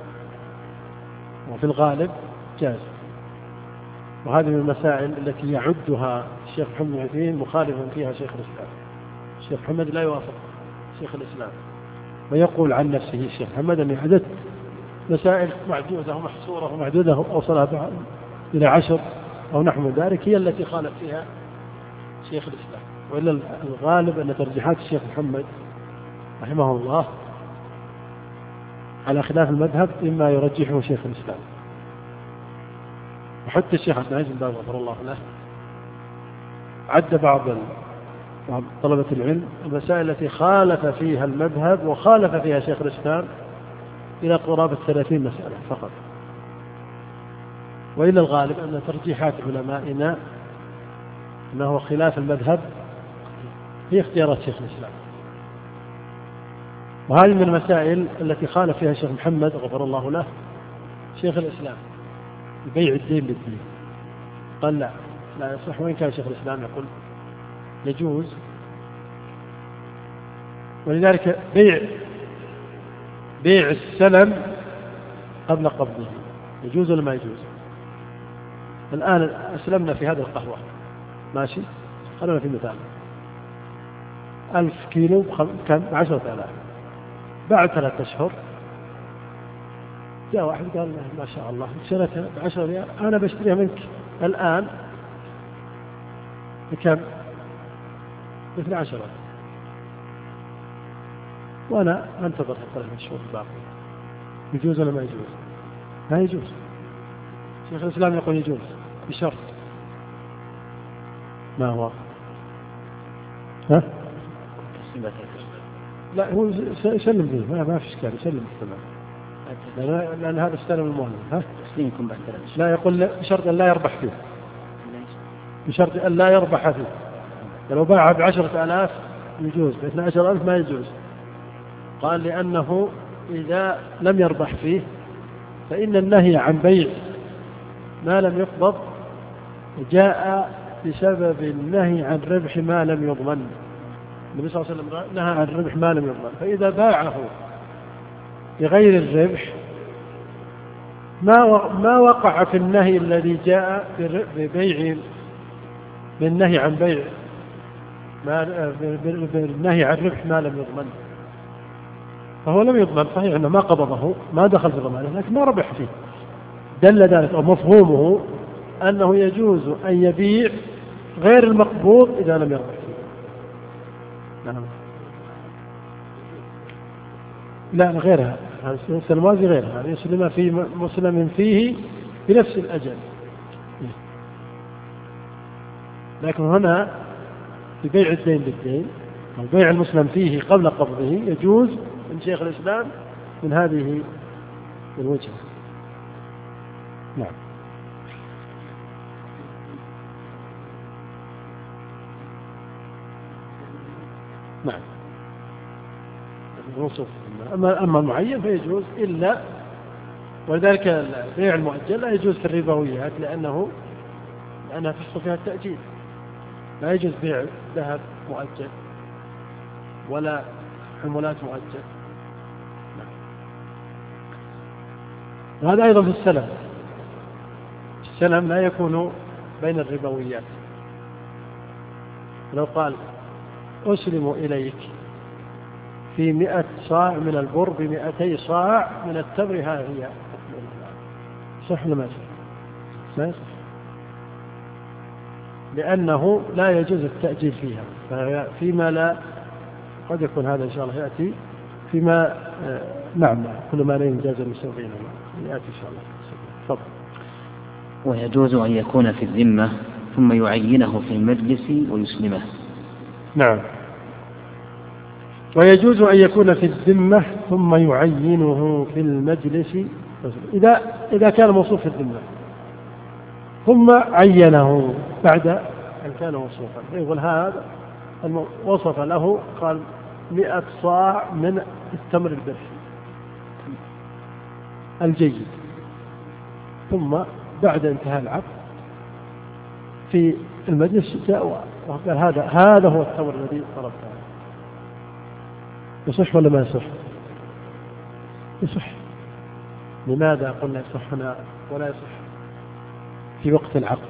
وفي الغالب جاز. وهذه من المسائل التي يعدها الشيخ محمد بن عثيمين مخالفا فيها شيخ الإسلام. الشيخ محمد لا يوافق شيخ الإسلام، ويقول عن نفسه الشيخ محمد أني عددت مسائل معدودة ومحصورة ومعدودة أوصلها إلى 10 أو نحو ذلك، هي التي خالف فيها شيخ الإسلام، وإلا الغالب أن ترجيحات الشيخ محمد رحمه الله على خلاف المذهب إما يرجحه شيخ الإسلام. وحتى الشيخ عبد العزيز بن باز غفر الله له عد بعض طلبة العلم المسائل التي خالف فيها المذهب وخالف فيها شيخ الإسلام إلى قرابة 30 مسألة فقط. وإلى الغالب أن ترجيحات علمائنا أنه خلاف المذهب هي اختيارات شيخ الإسلام. وهذه من المسائل التي خالف فيها الشيخ محمد غفر الله له شيخ الإسلام، بيع الدين بالدين. قال لا يصح، وإن كان شيخ الإسلام يقول يجوز. ولذلك بيع السلم قبل قبضه يجوز ولا ما يجوز؟ الآن أسلمنا في هذه القهوة ماشي، خلونا في مثال 1000 كيلو كم 10,000. بعد 3 أشهر جاء واحد قال ما شاء الله شريتها ب10 ريال، أنا بشتريها منك الآن بكم؟ ب12,000، وأنا أنتظر 3 شهور الباقي. يجوز ولا ما يجوز؟ ما يجوز. شيخ الإسلام يقول يجوز بشرط. ما هو؟ ها؟ لا هو يسلم فيه، ما في إشكال، يسلم الثمن لأن هذا استلم المؤمن. ها؟ تسليمكم بعد 3 أشهر. لا يقول بشرط أن لا يربح فيه، بشرط أن لا يربح فيه. لو باع ب10,000 يجوز، ب12,000 ما يجوز. قال لأنه إذا لم يربح فيه فإن النهي عن بيع ما لم يقبض جاء بسبب النهي عن ربح ما لم يضمن. النبي صلى الله عليه وسلم نهى عن ربح ما لم يضمن، فإذا باعه بغير الربح ما وقع في النهي الذي جاء ببيع، بالنهي عن بيع بالنهي عن ربح ما لم يضمن. فهو لم يضمن، صحيح أنه ما قبضه، ما دخل في ضمانه، لكن ما ربح فيه. دل ذلك أو مفهومه أنه يجوز أن يبيع غير المقبوض إذا لم يربح فيه. نعم. لا غيرها، السلمازي غيرها، يسلم في مسلم فيه بنفس الأجل. لكن هنا في بيع الدين بالدين أو بيع المسلم فيه قبل قبضه يجوز من شيخ الإسلام من هذه الوجهة. نعم. نعم. أما المعين فيجوز، إلا ولذلك بيع المؤجل لا يجوز في الربويات لأنها تحصل فيها التأجيل. لا يجوز بيع ذهب مؤجل ولا حمولات مؤجل. وهذا أيضا في السلم. السلم لا يكون بين الربويات. لو قال أسلم إليك في 100 صاع من البر ب200 صاع من التمر، ها هي صح ولا ما صح؟ ما يصح، لأنه لا يجوز التأجيل فيها. فيما لا قد يكون هذا إن شاء الله يأتي فيما نعم كل ما لا ينجاز المسلمين يأتي إن شاء الله. تفضل. ويجوز أن يكون في الذمة ثم يعينه في المجلس ويسلمه. نعم. ويجوز أن يكون في الذمة ثم يعينه في المجلس إذا كان موصوف في الذمة ثم عينه بعد أن كان موصوفا. يقول هذا وصف له قال 100 صاع من التمر البرحي الجيد، ثم بعد انتهاء العقد في المجلس جاء وقال هذا هو التمر الذي طلبته. يصح ولا ما يصح؟ يصح. لماذا قلنا يصح هنا ولا يصح في وقت العقد؟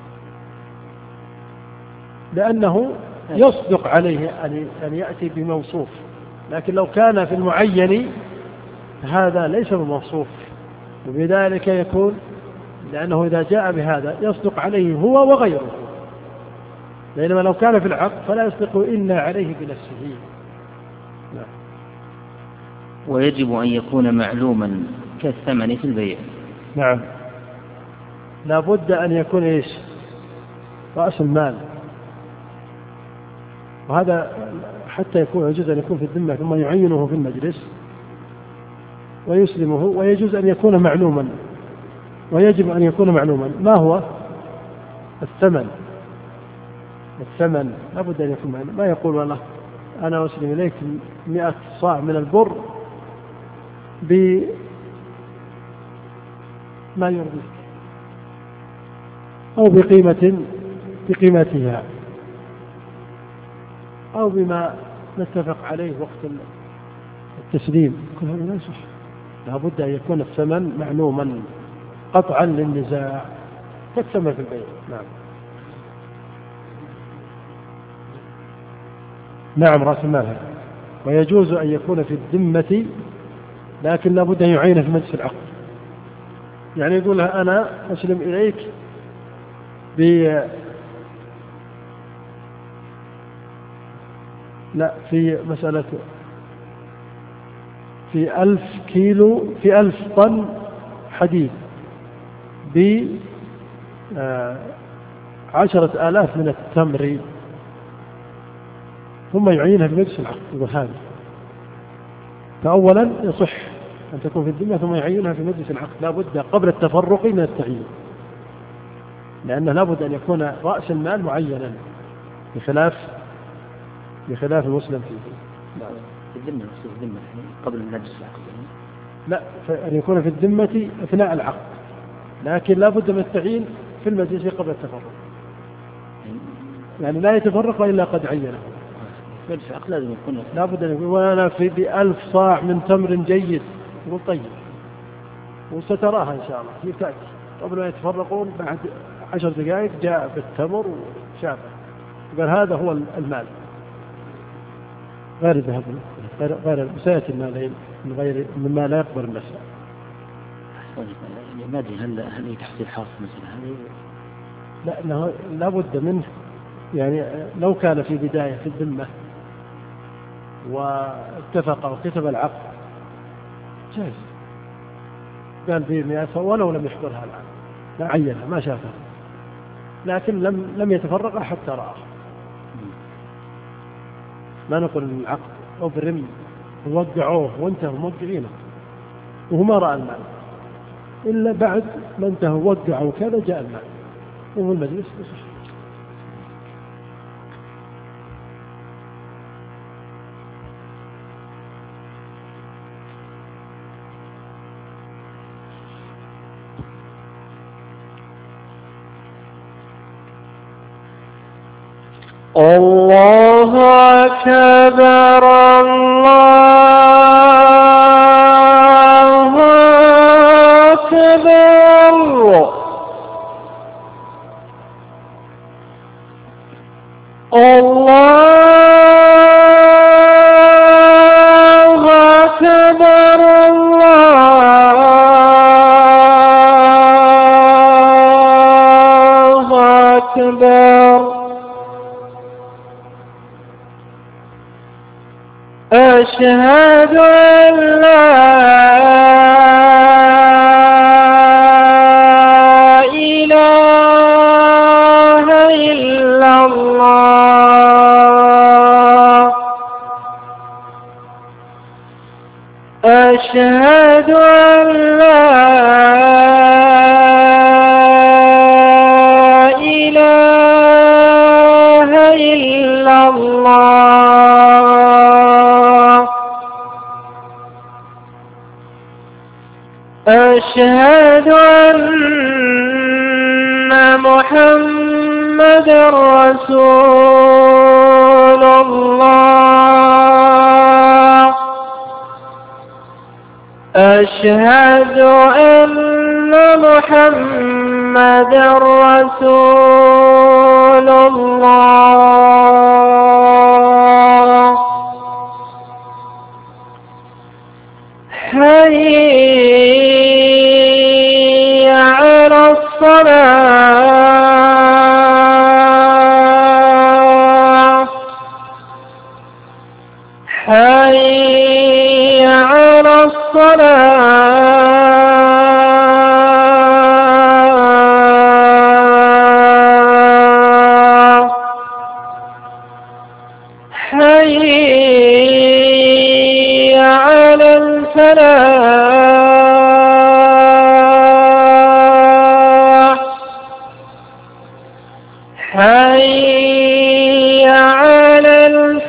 لأنه يصدق عليه أن يأتي بموصوف، لكن لو كان في المعين هذا ليس بموصوف، وبذلك يكون لأنه إذا جاء بهذا يصدق عليه هو وغيره. بينما لو كان في العقد فلا يصدق إلا عليه بنفسه. نعم. ويجب أن يكون معلوما كالثمن في البيع. نعم، لا بد أن يكون إيش؟ رأس المال، وهذا حتى يكون يجوز أن يكون في الذمة ثم يعينه في المجلس ويسلمه، ويجوز أن يكون معلوما، ويجب أن يكون معلوما. ما هو الثمن؟ الثمن لا بد أن يكون معلوما. ما يقول والله أنا أسلم إليك 100 صاع من البر بما يرضيك أو بقيمتها أو بما نتفق عليه وقت التسليم. كل هذا لا يصح. لا بد أن يكون الثمن معلوما قطعا للنزاع كالثمن في البيع. نعم. نعم، رأس المال. ويجوز أن يكون في الذمة لكن لا بد أن يعين في مجلس العقد. يعني يقول لها أنا أسلم إليك في مسألة في 1000 كيلو، في 1000 طن حديد ب10,000 من التمر، ثم يعينها في مجلس العقد. يقول هذا فأولا يصح أن تكون في الذمة ثم يعينها في مجلس العقد، لا بد قبل التفرق من التعيين، لأنه لا بد أن يكون رأس المال معينا بخلاف المسلم فيه. لا في الذمة قبل مجلس العقد. لا، أن يكون في الذمة أثناء العقد، لكن لا بد من التعيين في المجلس قبل التفرق، يعني لا يتفرق إلا قد عينه. مجلس العقد لازم يكون لا بد أن يكون وأنا في ب1000 صاع من تمر جيد. يقول طيب، وستراها إن شاء الله هي تأتي قبل ما يتفرقون بعد 10 دقائق جاء بالتمر وشافه، قال هذا هو المال غير ذهب، غير سيأتي المالين من غير مما لا يقبل النفس. ما أدري هل هي تحصيل حاصل مثلا؟ لا، لا بد منه. يعني لو كان في بداية في الذمة واتفق وكتب العقد جائز، قال فيه 100 ولو لم يحضرها العقد لا عينها ما شافها، لكن لم يتفرق حتى رآه. ما نقول ان العقد او بالرمي ووقعوه وانتهوا موقعينه وهو ما رأى المال إلا بعد ما انتهوا وقعوا كذا جاء المال وهو المجلس يصح. الله أكبر الله أكبر الله أكبر الله أكبر أشهد أن لا إله إلا الله أشهد أن لا إله إلا الله أشهد أن محمدًا رسول الله أشهد أن محمدًا رسول الله حي على الصلاة الصلاة حي على الفلاح حي على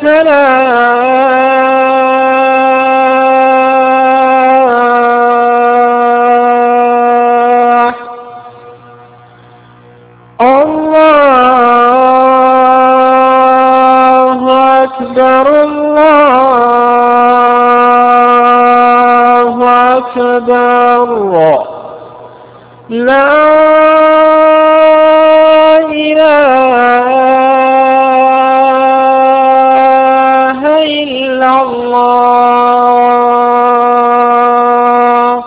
الفلاح الله أكبر الله أكبر لا إله إلا الله.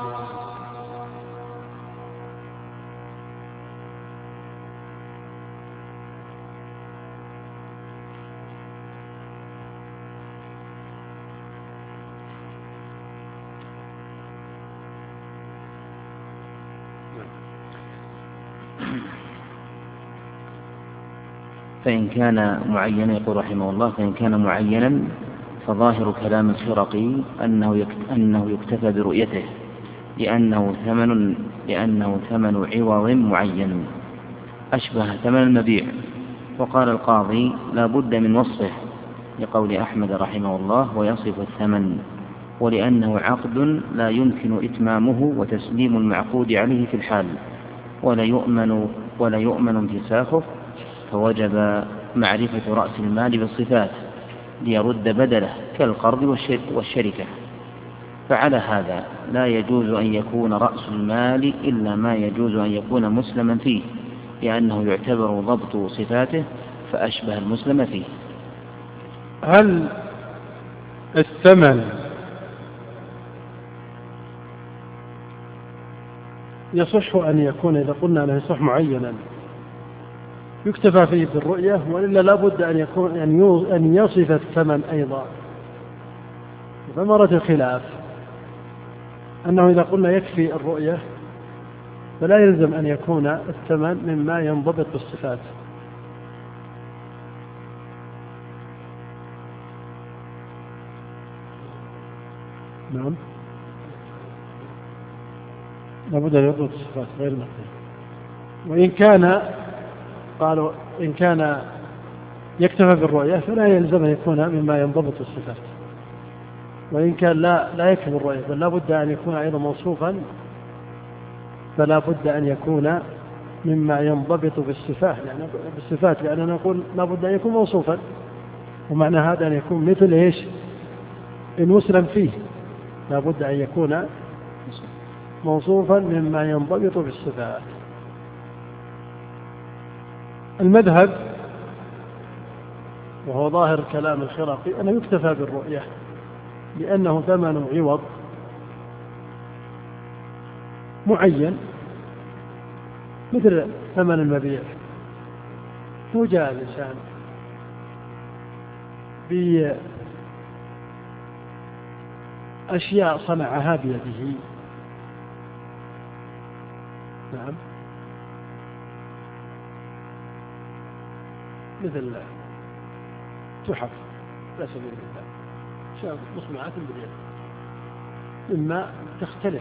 فإن كان معينا، يقول رحمه الله: فإن كان معينا فظاهر كلام الخرقي أنه يكتفى برؤيته لأنه ثمن عوض معين أشبه ثمن المبيع. وقال القاضي: لا بد من وصفه لقول أحمد رحمه الله: ويصف الثمن، ولأنه عقد لا يمكن إتمامه وتسليم المعقود عليه في الحال ولا يؤمن انفساخه، فوجب معرفة رأس المال بالصفات ليرد بدله كالقرض والشركة. فعلى هذا لا يجوز أن يكون رأس المال إلا ما يجوز أن يكون مسلما فيه، لأنه يعتبر ضبط صفاته فأشبه المسلم فيه. هل الثمن يصح أن يكون، إذا قلنا أنه يصح معينا، يكتفى فيه بالرؤية، وإلا لا بد أن يكون أن يصف الثمن أيضا؟ فمرة الخلاف أنه إذا قلنا يكفي الرؤية فلا يلزم أن يكون الثمن مما ينضبط بالصفات. نعم، لابد أن يضبط الصفات غير المقدار. وإن كان قالوا إن كان يكتفى بالرؤية فلا يلزم أن يكون مما ينضبط الصفات، وإن كان لا يكفي بالرؤية بل لا بد أن يكون أيضا موصوفا فلا بد أن يكون مما ينضبط بالصفات، لأننا نقول لا بد أن يكون موصوفا، ومعنى هذا أن يكون مثل إيش؟ إن مسلم فيه لا بد أن يكون موصوفا مما ينضبط بالصفات. المذهب وهو ظاهر كلام الخرقي أنه يكتفى بالرؤية لأنه ثمن عوض معين مثل ثمن المبيع. لو جاء الإنسان بأشياء صنعها بيده، نعم، مثل تحف على سبيل المثال، أشياء مصنوعات باليد، إما تختلف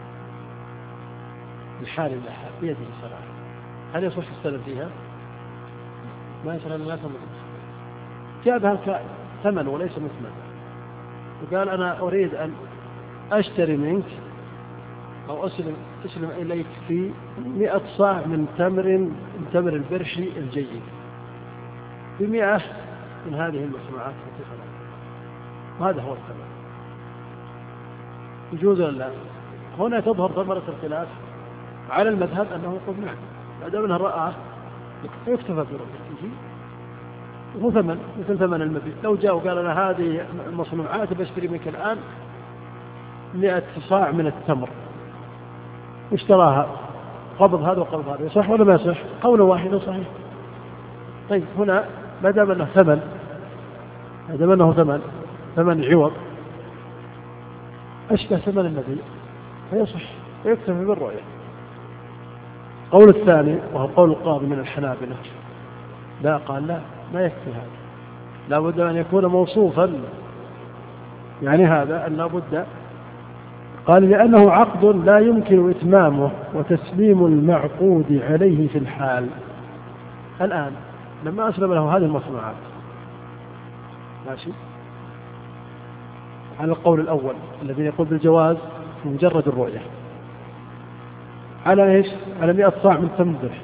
الحال لها بيده صراحة، هل يصح السلم فيها؟ ما يصح أن لا تمر، جابها ثمن وليس مثمن، وقال أنا أريد أن أشتري منك أو أسلم إليك في 100 صاع من تمر البرشي الجيد ب100 من هذه المصنوعات التي، وهذا هو الثمن. يجوز ولا لا؟ هنا تظهر ثمرة الخلاف على المذهب أنه يقول نعم، ما دام أنه رأى يكتفى برؤيته، وهو ثمن مثل ثمن المبيع. لو جاء وقال أنا هذه المصنوعات بشتري منك الآن 100 صاع من التمر، واشتراها، قبض هذا وقبض هذا، يصح ولا ما يصح؟ قول واحد صحيح. طيب هنا ما دام أنه ثمن، ثمن عوض، أشبه ثمن النبي فيصح ويكتفي بالرؤية. قول الثاني وهو قول القاضي من الحنابلة لا، قال لا، ما يكفي هذا، لا بد أن يكون موصوفا. يعني هذا أن لا بد، قال لأنه عقد لا يمكن إتمامه وتسليم المعقود عليه في الحال. الآن لما أسلم له هذه المصنوعات ماشي على القول الأول الذي يقول بالجواز مجرد الرؤية، على إيش؟ على 100 صاع من تمر الذبح.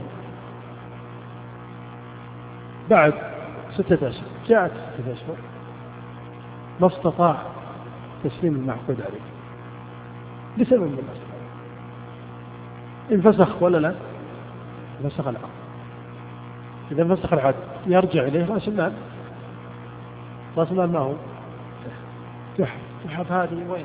بعد 6 أشهر جاءت 6 أشهر ما استطاع تسليم المعقود عليه لسبب من الأسباب، انفسخ ولا لا؟ انفسخ العقد. إذا انفسخ العقد يرجع إليه رأس المال. رأس المال ما هو؟ تحف هذه وين؟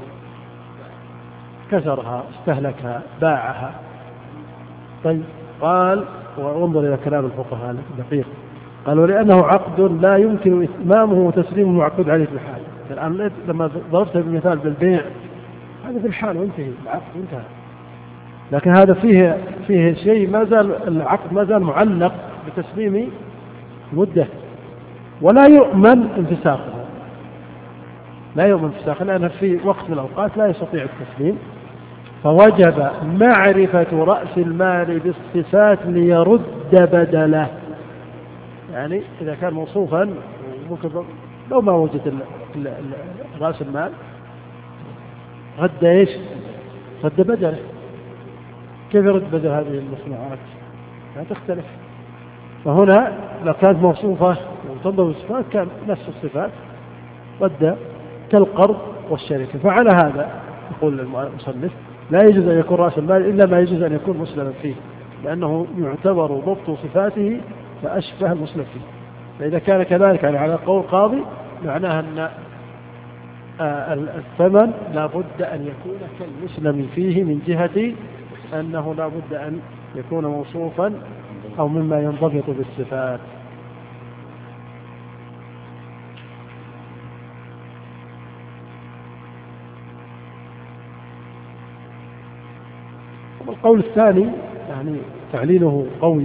كسرها، استهلكها، باعها. طيب قال، وانظر إلى كلام الفقهاء دقيق، قال ولأنه عقد لا يمكن إتمامه وتسليم المعقود عليه في الحال. الآن لما ضربت بالمثال بالبيع هذا في الحال وانتهي العقد وانتهى، لكن هذا فيه شيء ما زال العقد ما زال معلق بتسليم مدة، ولا يؤمن انفساخه، لا يؤمن انفساخه، لأنه في وقت من الأوقات لا يستطيع التسليم، فوجب معرفة رأس المال بالصفات ليرد بدله. يعني إذا كان موصوفا ممكن لو ما وجد رأس المال رد إيش؟ رد بدله. كيف يرد بدل هذه المصنوعات؟ لا تختلف. فهنا لو كانت موصوفة وتنضبط الصفات كان نفس الصفات رد كالقرض والشركة. فعلى هذا يقول المصنف لا يجوز أن يكون رأس المال إلا ما يجوز أن يكون مسلما فيه، لأنه يعتبر ضبط صفاته فأشبه المسلم فيه. فإذا كان كذلك يعني على قول قاضي معناها أن الثمن لا بد أن يكون كالمسلم فيه من جهة أنه لا بد أن يكون موصوفا أو مما ينضبط بالصفات. القول الثاني يعني تعليله قوي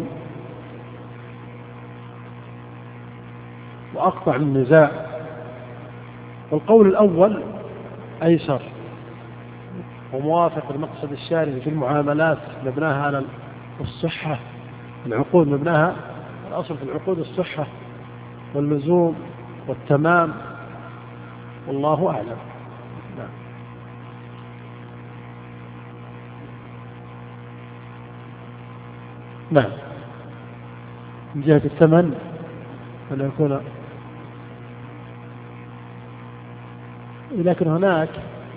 وأقطع من النزاع. والقول الأول أيسر وموافق لمقصد الشارع في المعاملات مبناها على الصحة، العقود مبناها الأصل في العقود الصحة واللزوم والتمام، والله أعلم. نعم من جهة الثمن أن يكون، لكن هناك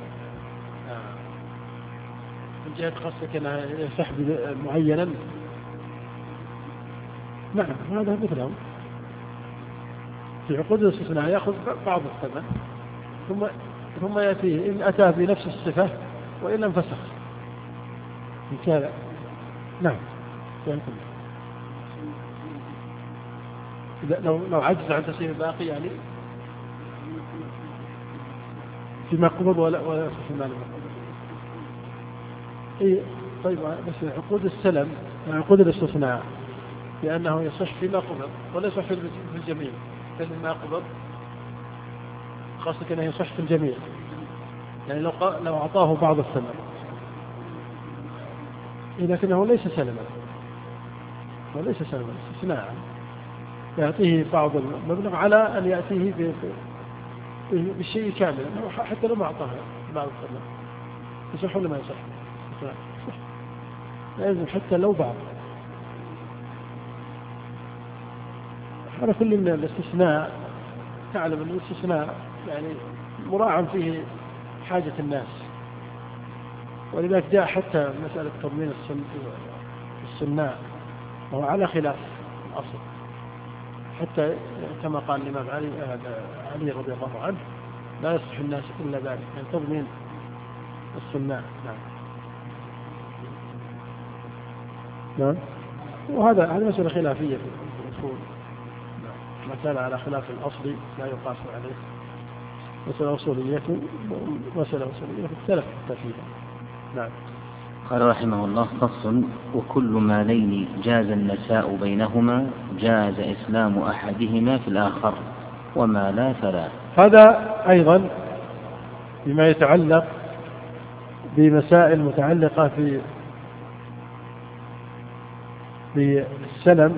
من جهة قصدك أنها سحب معينا. نعم هذا مثلهم في عقود الاستثناء يأخذ بعض الثمن ثم يأتيه إن أتى بنفس الصفة وإن لم فسخ من كذا. نعم لو عجز عن تسليم الباقي يعني فيما قبض ولا في المال. إيه طيب بس عقود السلم عقود الاستثناء لأنه يصح فيما قبض ولا يصح في الجميع. فيما قبض خاصة أنه يصح في الجميع، يعني لو أعطاه بعض الثمن لكنه ليس سلما وليس سلما استثناء، يعطيه بعض المبلغ على أن يأتيه بالشيء كاملا حتى لو ما أعطاه بعض الثمن. يصح ولا ما يصح؟ لازم حتى لو بعض. على كل من الاستثناء تعلم أن الاستثناء يعني مراعى فيه حاجة الناس، ولذلك جاء حتى مسألة تضمين الصناع وهو على خلاف الأصل، حتى كما قال الإمام علي رضي الله عنه لا يصح الناس إلا ذلك، يعني تضمين الصناع. نعم وهذا مسألة خلافية في الأصول، ما كان على خلاف الأصل لا يقاس عليه. مسألة أصولية اختلف فيها. نعم. قال رحمه الله: فصل: وكل مالين جاز النساء بينهما جاز إسلام أحدهما في الآخر، وما لا فلا. هذا أيضا بما يتعلق بمسائل متعلقة بالسلم،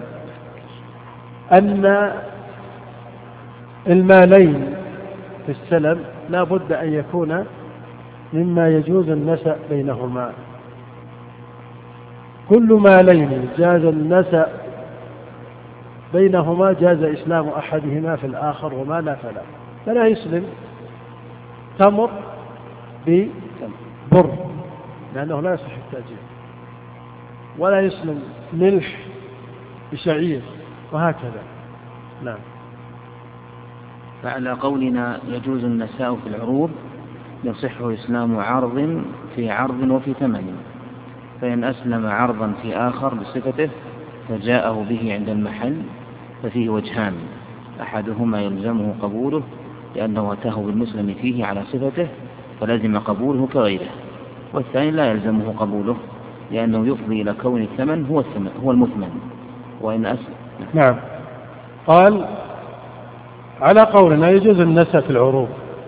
أن المالين في السلم لا بد أن يكون مما يجوز النسأ بينهما. كل مالين جاز النسأ بينهما جاز إسلام أحدهما في الآخر، وما لا فلا. فلا يسلم تمر ببر لأنه لا يصح التأجيل، ولا يسلم ملح بشعير، وهكذا. نعم. فعلى قولنا يجوز النساء في العروض يصح إسلام عرض في عرض وفي ثمن، فإن أسلم عرضا في آخر بصفته فجاءه به عند المحل ففيه وجهان: أحدهما يلزمه قبوله لأنه أتاه بالمسلم فيه على صفته فلزم قبوله كغيره، والثاني لا يلزمه قبوله لأنه يفضي إلى كون الثمن هو المثمن. وإن أسلم. نعم. قال: على قولنا يجوز النسأ في العروض،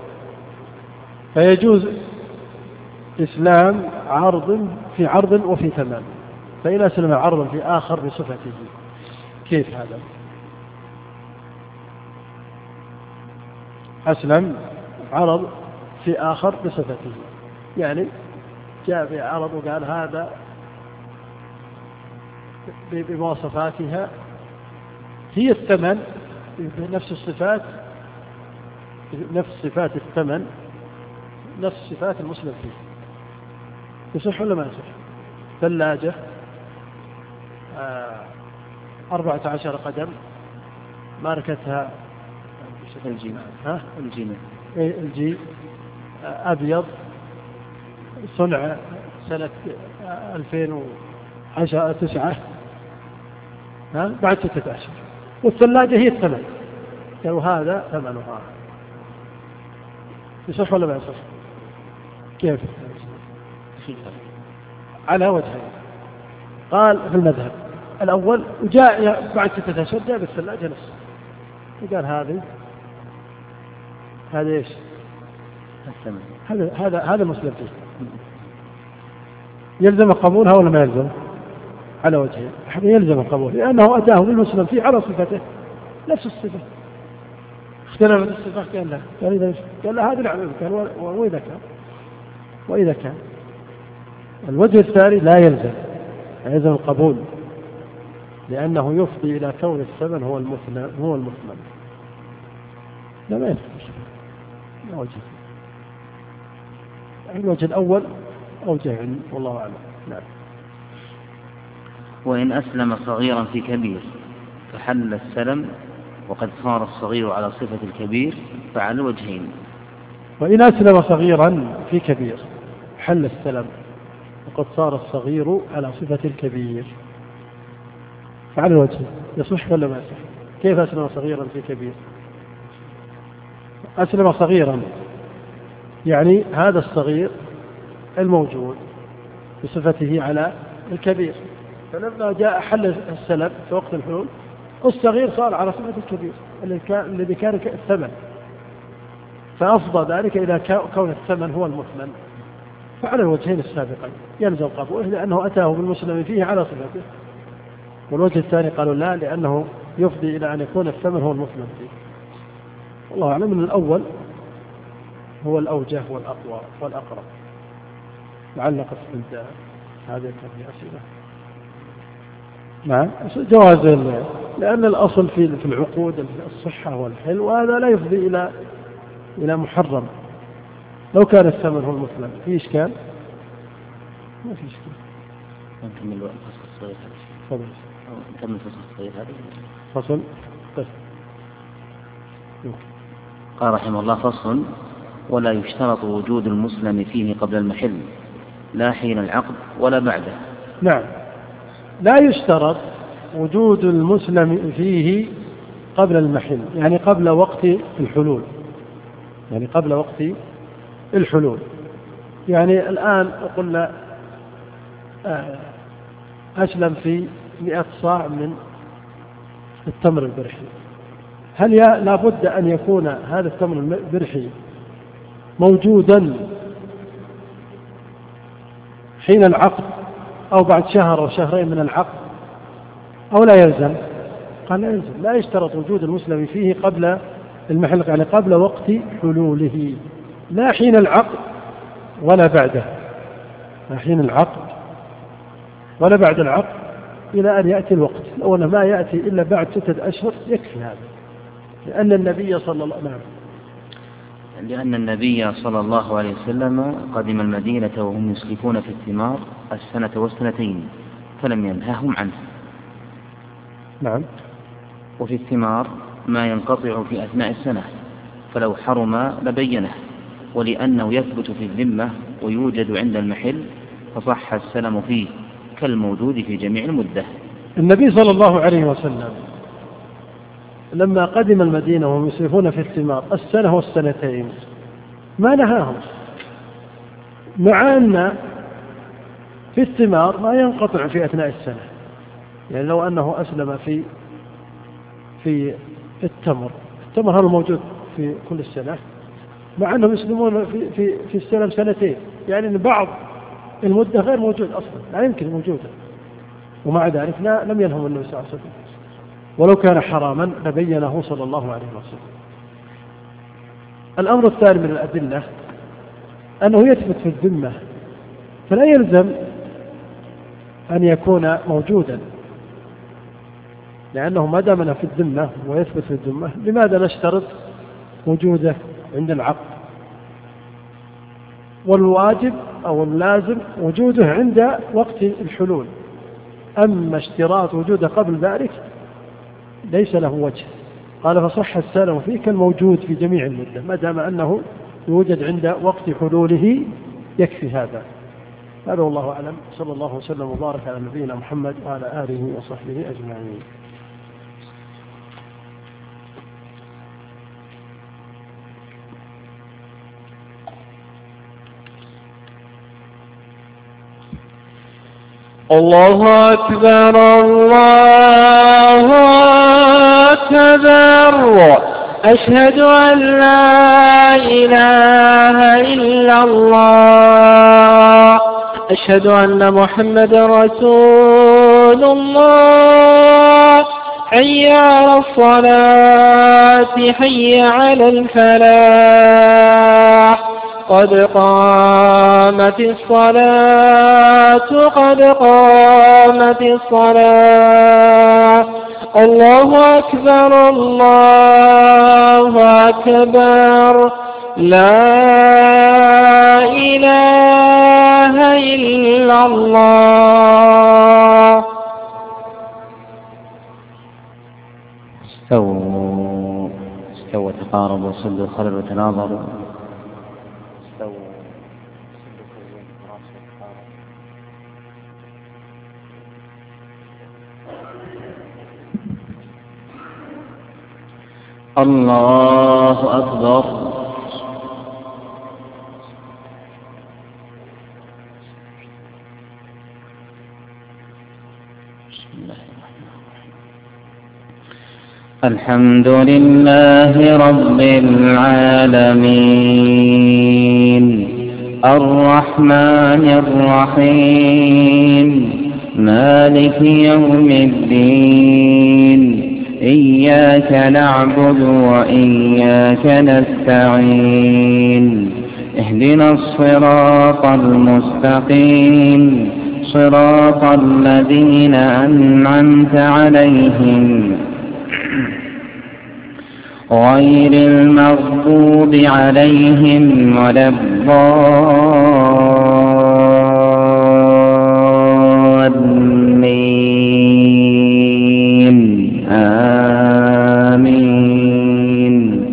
فيجوز إسلام عرض في عرض وفي ثمن، فإن أسلم عرضا في آخر بصفته. كيف هذا؟ أسلم عرض في آخر بصفته، يعني جاء في عرض وقال هذا بمواصفاتها هي الثمن بنفس الصفات، نفس صفات الثمن، نفس صفات المسلم فيه. يصح ولا ما يصح؟ ثلاجة 14 قدم، ماركتها الجي، أبيض، صنع سنة 2009 بعد 6 أشهر، والثلاجة هي الثمن، قالوا هذا ثمنها. يصح ولا ما يصح؟ كيف؟ على وجهين. قال في المذهب الأول: وجاء بعد 6 أشهر جاء بالثلاجة نفسه وقال هذا ايش؟ الثمن. هذا مسلم فيه، يلزم قبولها ولا ما يلزم؟ على وجهين. يلزم قبول لأنه أتاه بالمسلم فيه على صفته نفس الصفة، اختلفت الصفة قال لا هذا العمل كان. وإذا كان الوجه الثاني لا يلزم القبول، لأنه يفضي إلى كون الثمن هو المثمن. لا ما يفضي. لا وجه. الوجه الأول أوجه والله أعلم. نعم. وإن أسلم صغيرا في كبير فحل السلم وقد صار الصغير على صفة الكبير فعلى وجهين. وإن أسلم صغيرا في كبير حل السلم وقد صار الصغير على صفة الكبير فعلى وجهين. يصح ولا ما يصح؟ كيف أسلم صغيرا في كبير؟ أسلم صغيرا يعني هذا الصغير الموجود بصفته على الكبير، فلما جاء حل السلم في وقت الحلول الصغير صار على صفة الكبير الذي كان الثمن، فأفضى ذلك إلى كون الثمن هو المثمن، فعلى الوجهين السابقين يلزم قبوله لأنه أتاه بالمسلم فيه على صفته. والوجه الثاني قالوا لا، لأنه يفضي إلى أن يكون الثمن هو المثمن فيه. والله أعلم أن الأول هو الأوجه والأقوى والأقرب. لعل قصد هذه كانت أسئلة. نعم. جواز، لأن الأصل في العقود الصحة والحل، وهذا لا يفضي إلى محرم. لو كان الثمن هو المثمن في إشكال؟ ما في إشكال. نكمل الفصل الصغير هذا. تفضل. نكمل الفصل الصغير هذا. فصل. طيب. قال رحمه الله: فصل: ولا يشترط وجود المسلم فيه قبل المحل لا حين العقد ولا بعده. نعم. لا يشترط وجود المسلم فيه قبل المحل، يعني قبل وقت الحلول. يعني قبل وقت الحلول. يعني الآن قلنا أسلم في 100 صاع من التمر البرحي، هل لابد أن يكون هذا التمر البرحي موجودا حين العقد أو بعد شهر أو شهرين من العقد أو لا يلزم؟ قال لا يلزم، لا يشترط وجود المسلم فيه قبل المحل، يعني قبل وقت حلوله، لا حين العقد ولا بعده، لا حين العقد ولا بعد العقد، إلى أن يأتي الوقت. لو أنه ما يأتي إلا بعد 6 أشهر يكفي هذا، لأن النبي صلى الله عليه وسلم قدم المدينة وهم يسلفون في الثمار 1 والسنتين فلم ينههم عنه. نعم. وفي الثمار ما ينقطع في أثناء السنة، فلو حرم لبينه، ولأنه يثبت في الذمة ويوجد عند المحل فصح السلم فيه كالموجود في جميع المدة. النبي صلى الله عليه وسلم لما قدم المدينة وهم يسلفون في الثمار 1 والسنتين ما نهاهم، مع أن في الثمار ما ينقطع في أثناء السنة. يعني لو أنه أسلم في التمر هذا موجود في كل السنة، مع أنهم يسلمون في السنة 2 يعني أن بعض المدة غير موجود أصلا، لا يمكن موجودة، ومع ذلك لم ينهم النبي صلى الله عليه وسلم، ولو كان حراما لبينه صلى الله عليه وسلم. الأمر الثاني من الأدلة أنه يثبت في الذمة، فلا يلزم أن يكون موجودا، لأنه ما دام في الذمة ويثبت في الذمة لماذا نشترط وجوده عند العقد؟ والواجب أو اللازم وجوده عند وقت الحلول، أما اشتراط وجوده قبل ذلك ليس له وجه. قال فصح السلم فيه كالموجود في جميع المدة، ما دام أنه يوجد عند وقت حلوله يكفي هذا. هذا والله أعلم، صلى الله وسلم وبارك على نبينا محمد وعلى آله وصحبه أجمعين. الله أكبر الله أكبر، أشهد أن لا إله إلا الله، أشهد أن محمد رسول الله، حي على الصلاة حي على الفلاح، قد قامت الصلاة قد قامت الصلاة، الله أكبر الله أكبر، لا إله إلا الله. استووا تقاربوا صدوا خلل وتناظروا. الله أكبر. الحمد لله رب العالمين الرحمن الرحيم مالك يوم الدين إياك نعبد وإياك نستعين اهدنا الصراط المستقيم صراط الذين أنعمت عليهم غير المغضوب عليهم ولا الضالين آمين.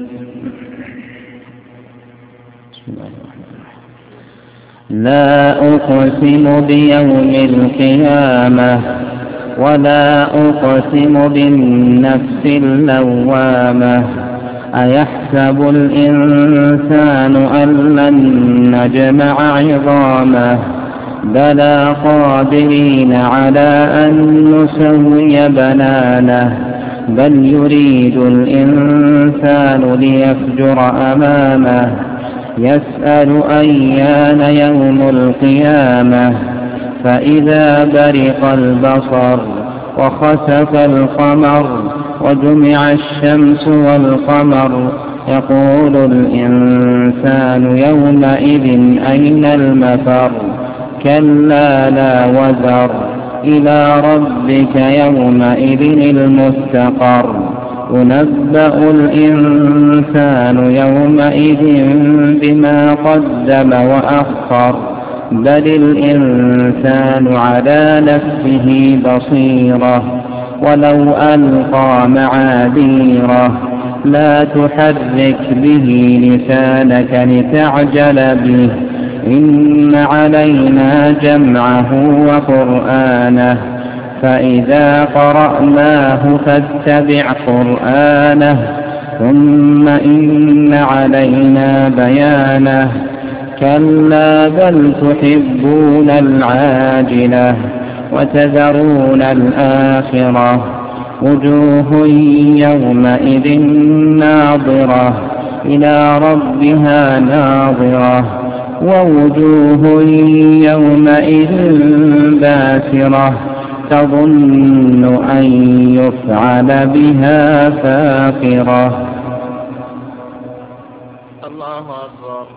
لا أقسم بيوم القيامة ولا أقسم بالنفس اللوامة أيحسب الإنسان أن لن نجمع عظامه بلى قادرين على أن نسوي بنانه بل يريد الإنسان ليفجر أمامه يسأل أيان يوم القيامة فإذا برق البصر وخسف القمر وجمع الشمس والقمر يقول الإنسان يومئذ أين المفر كلا لا وزر إلى ربك يومئذ المستقر ينبأ الإنسان يومئذ بما قدم وأخر بل الإنسان على نفسه بصيرة ولو ألقى معاذيره لا تحرك به لسانك لتعجل به إن علينا جمعه وقرآنه فإذا قرأناه فاتبع قرآنه ثم إن علينا بيانه كلا بل تحبون العاجلة وتذرون الآخرة وجوه يومئذ ناظرة إلى ربها ناظرة ووجوه يومئذ باسرة تظن أن يفعل بها فاقرة. الله أكبر.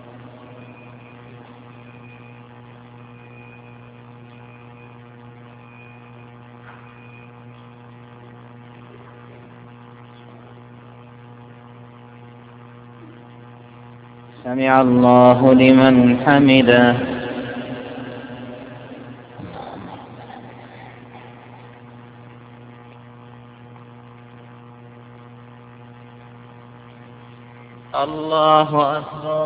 سمع الله لمن حمده. الله أكبر.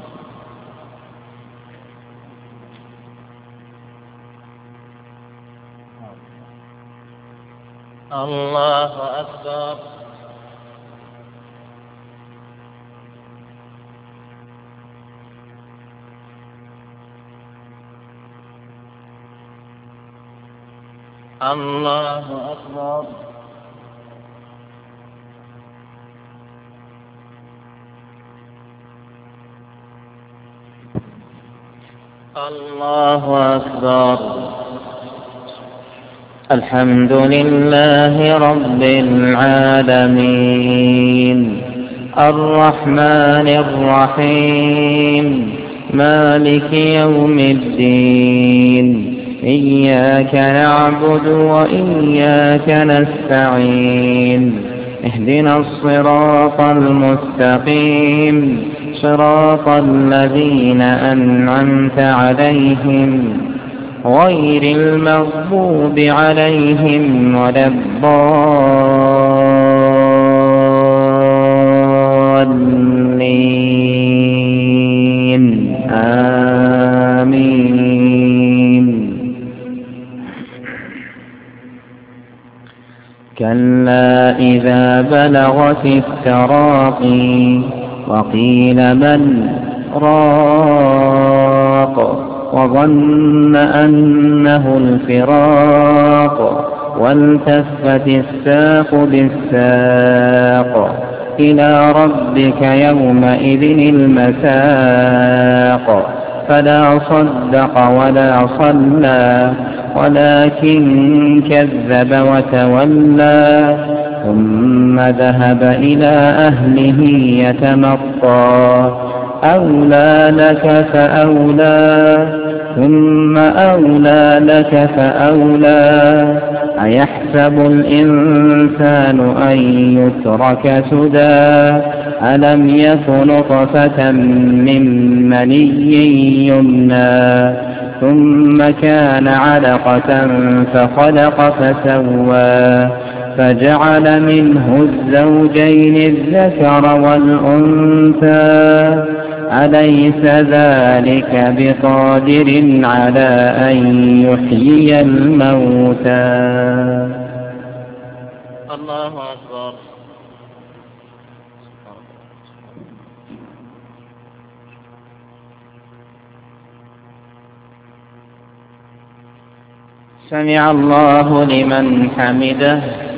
الله أكبر. الله أكبر. الله أكبر. الحمد لله رب العالمين الرحمن الرحيم مالك يوم الدين إياك نعبد وإياك نستعين اهدنا الصراط المستقيم صراط الذين أنعمت عليهم غير المغضوب عليهم ولا الضالين آمين. كلا إذا بلغت التراقي وقيل من راق وظن أنه الفراق والتفت الساق بالساق إلى ربك يومئذ المساق فلا صدق ولا صلى ولكن كذب وتولى ثم ذهب إلى أهله يتمطى أولى لك فأولى ثم أولى لك فأولى أيحسب الإنسان أن يترك سدى ألم يك نطفة من مني يمنى ثم كان علقة فخلق فسوى فجعل منه الزوجين الذكر والأنثى أليس ذلك بقادر على أن يحيي الموتى. الله أكبر. سمع الله لمن حمده.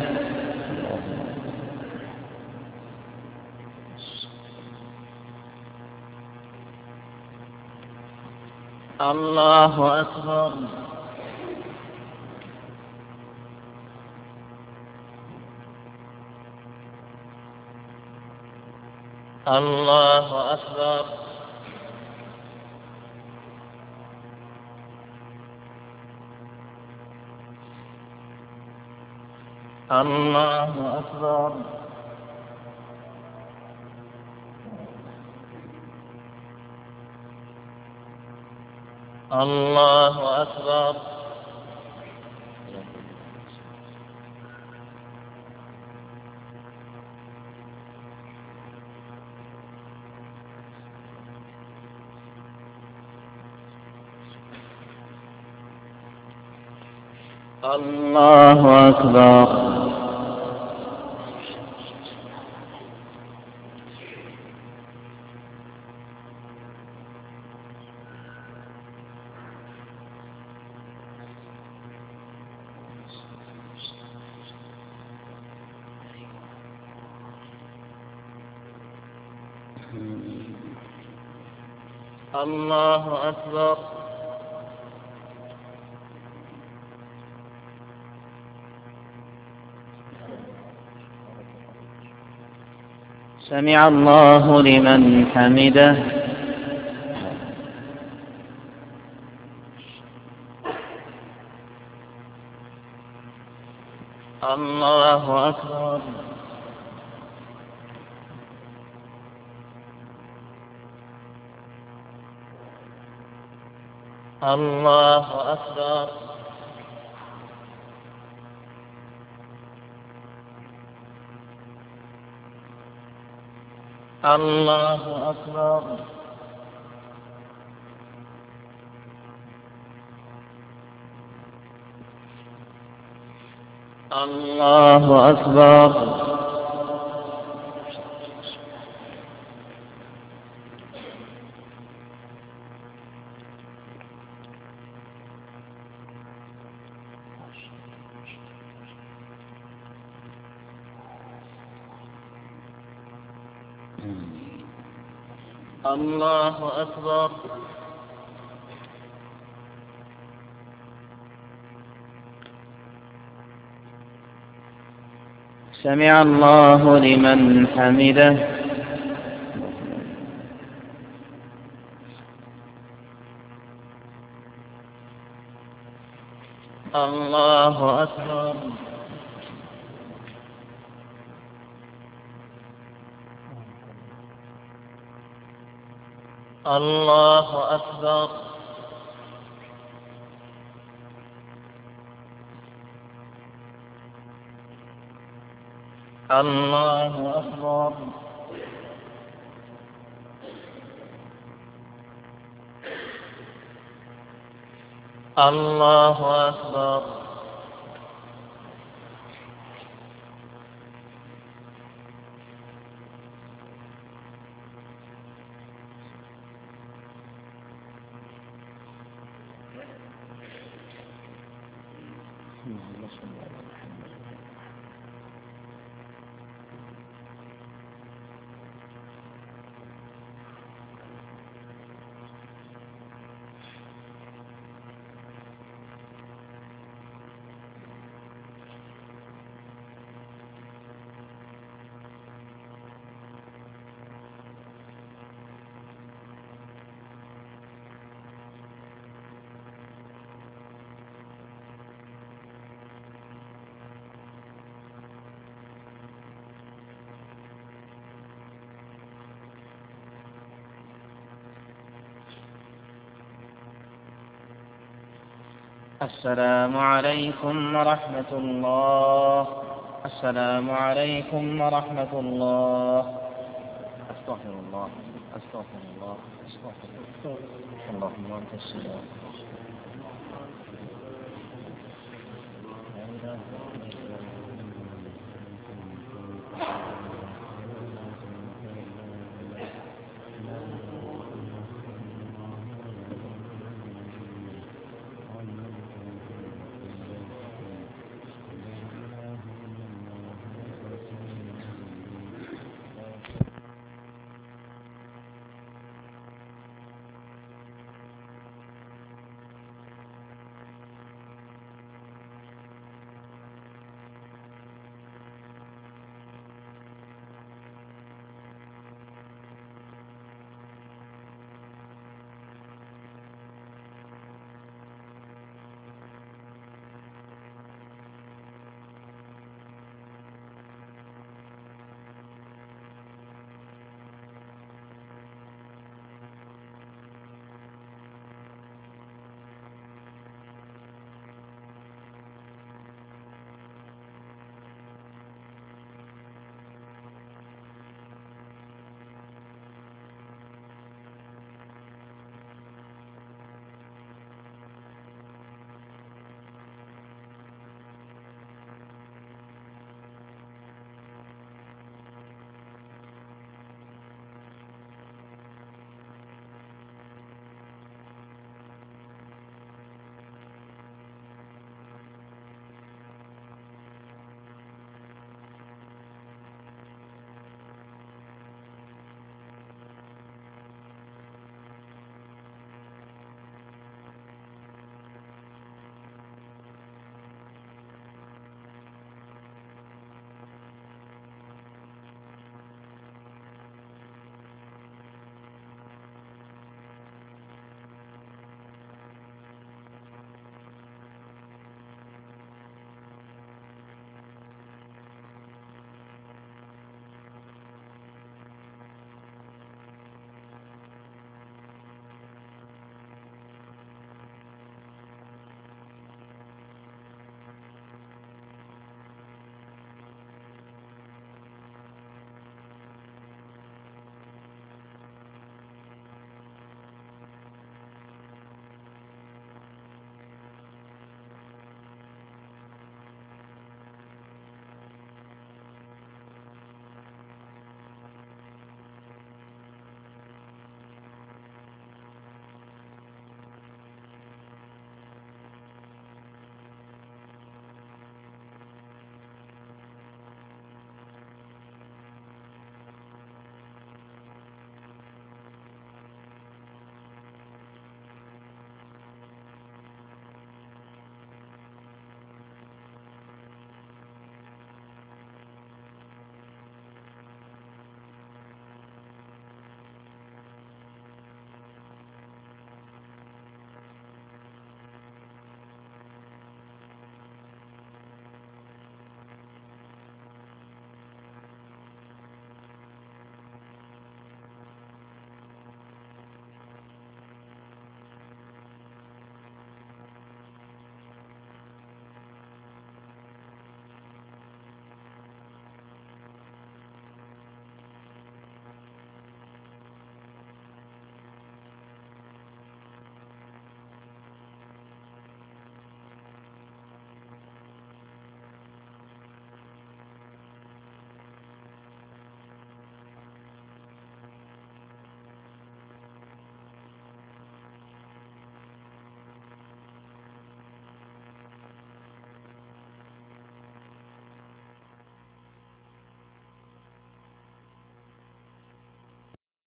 الله أكبر. الله أكبر. الله أكبر. الله أكبر. الله أكبر. الله أكبر. سمع الله لمن حمده. الله أكبر. الله أكبر. الله أكبر. الله أكبر. الله أكبر. سمع الله لمن حمده. الله أكبر. الله أكبر. الله أكبر. الله أكبر. السلام عليكم ورحمة الله. السلام عليكم ورحمة الله. أستغفر الله. أستغفر الله. أستغفر الله. اللهم أنت السلام.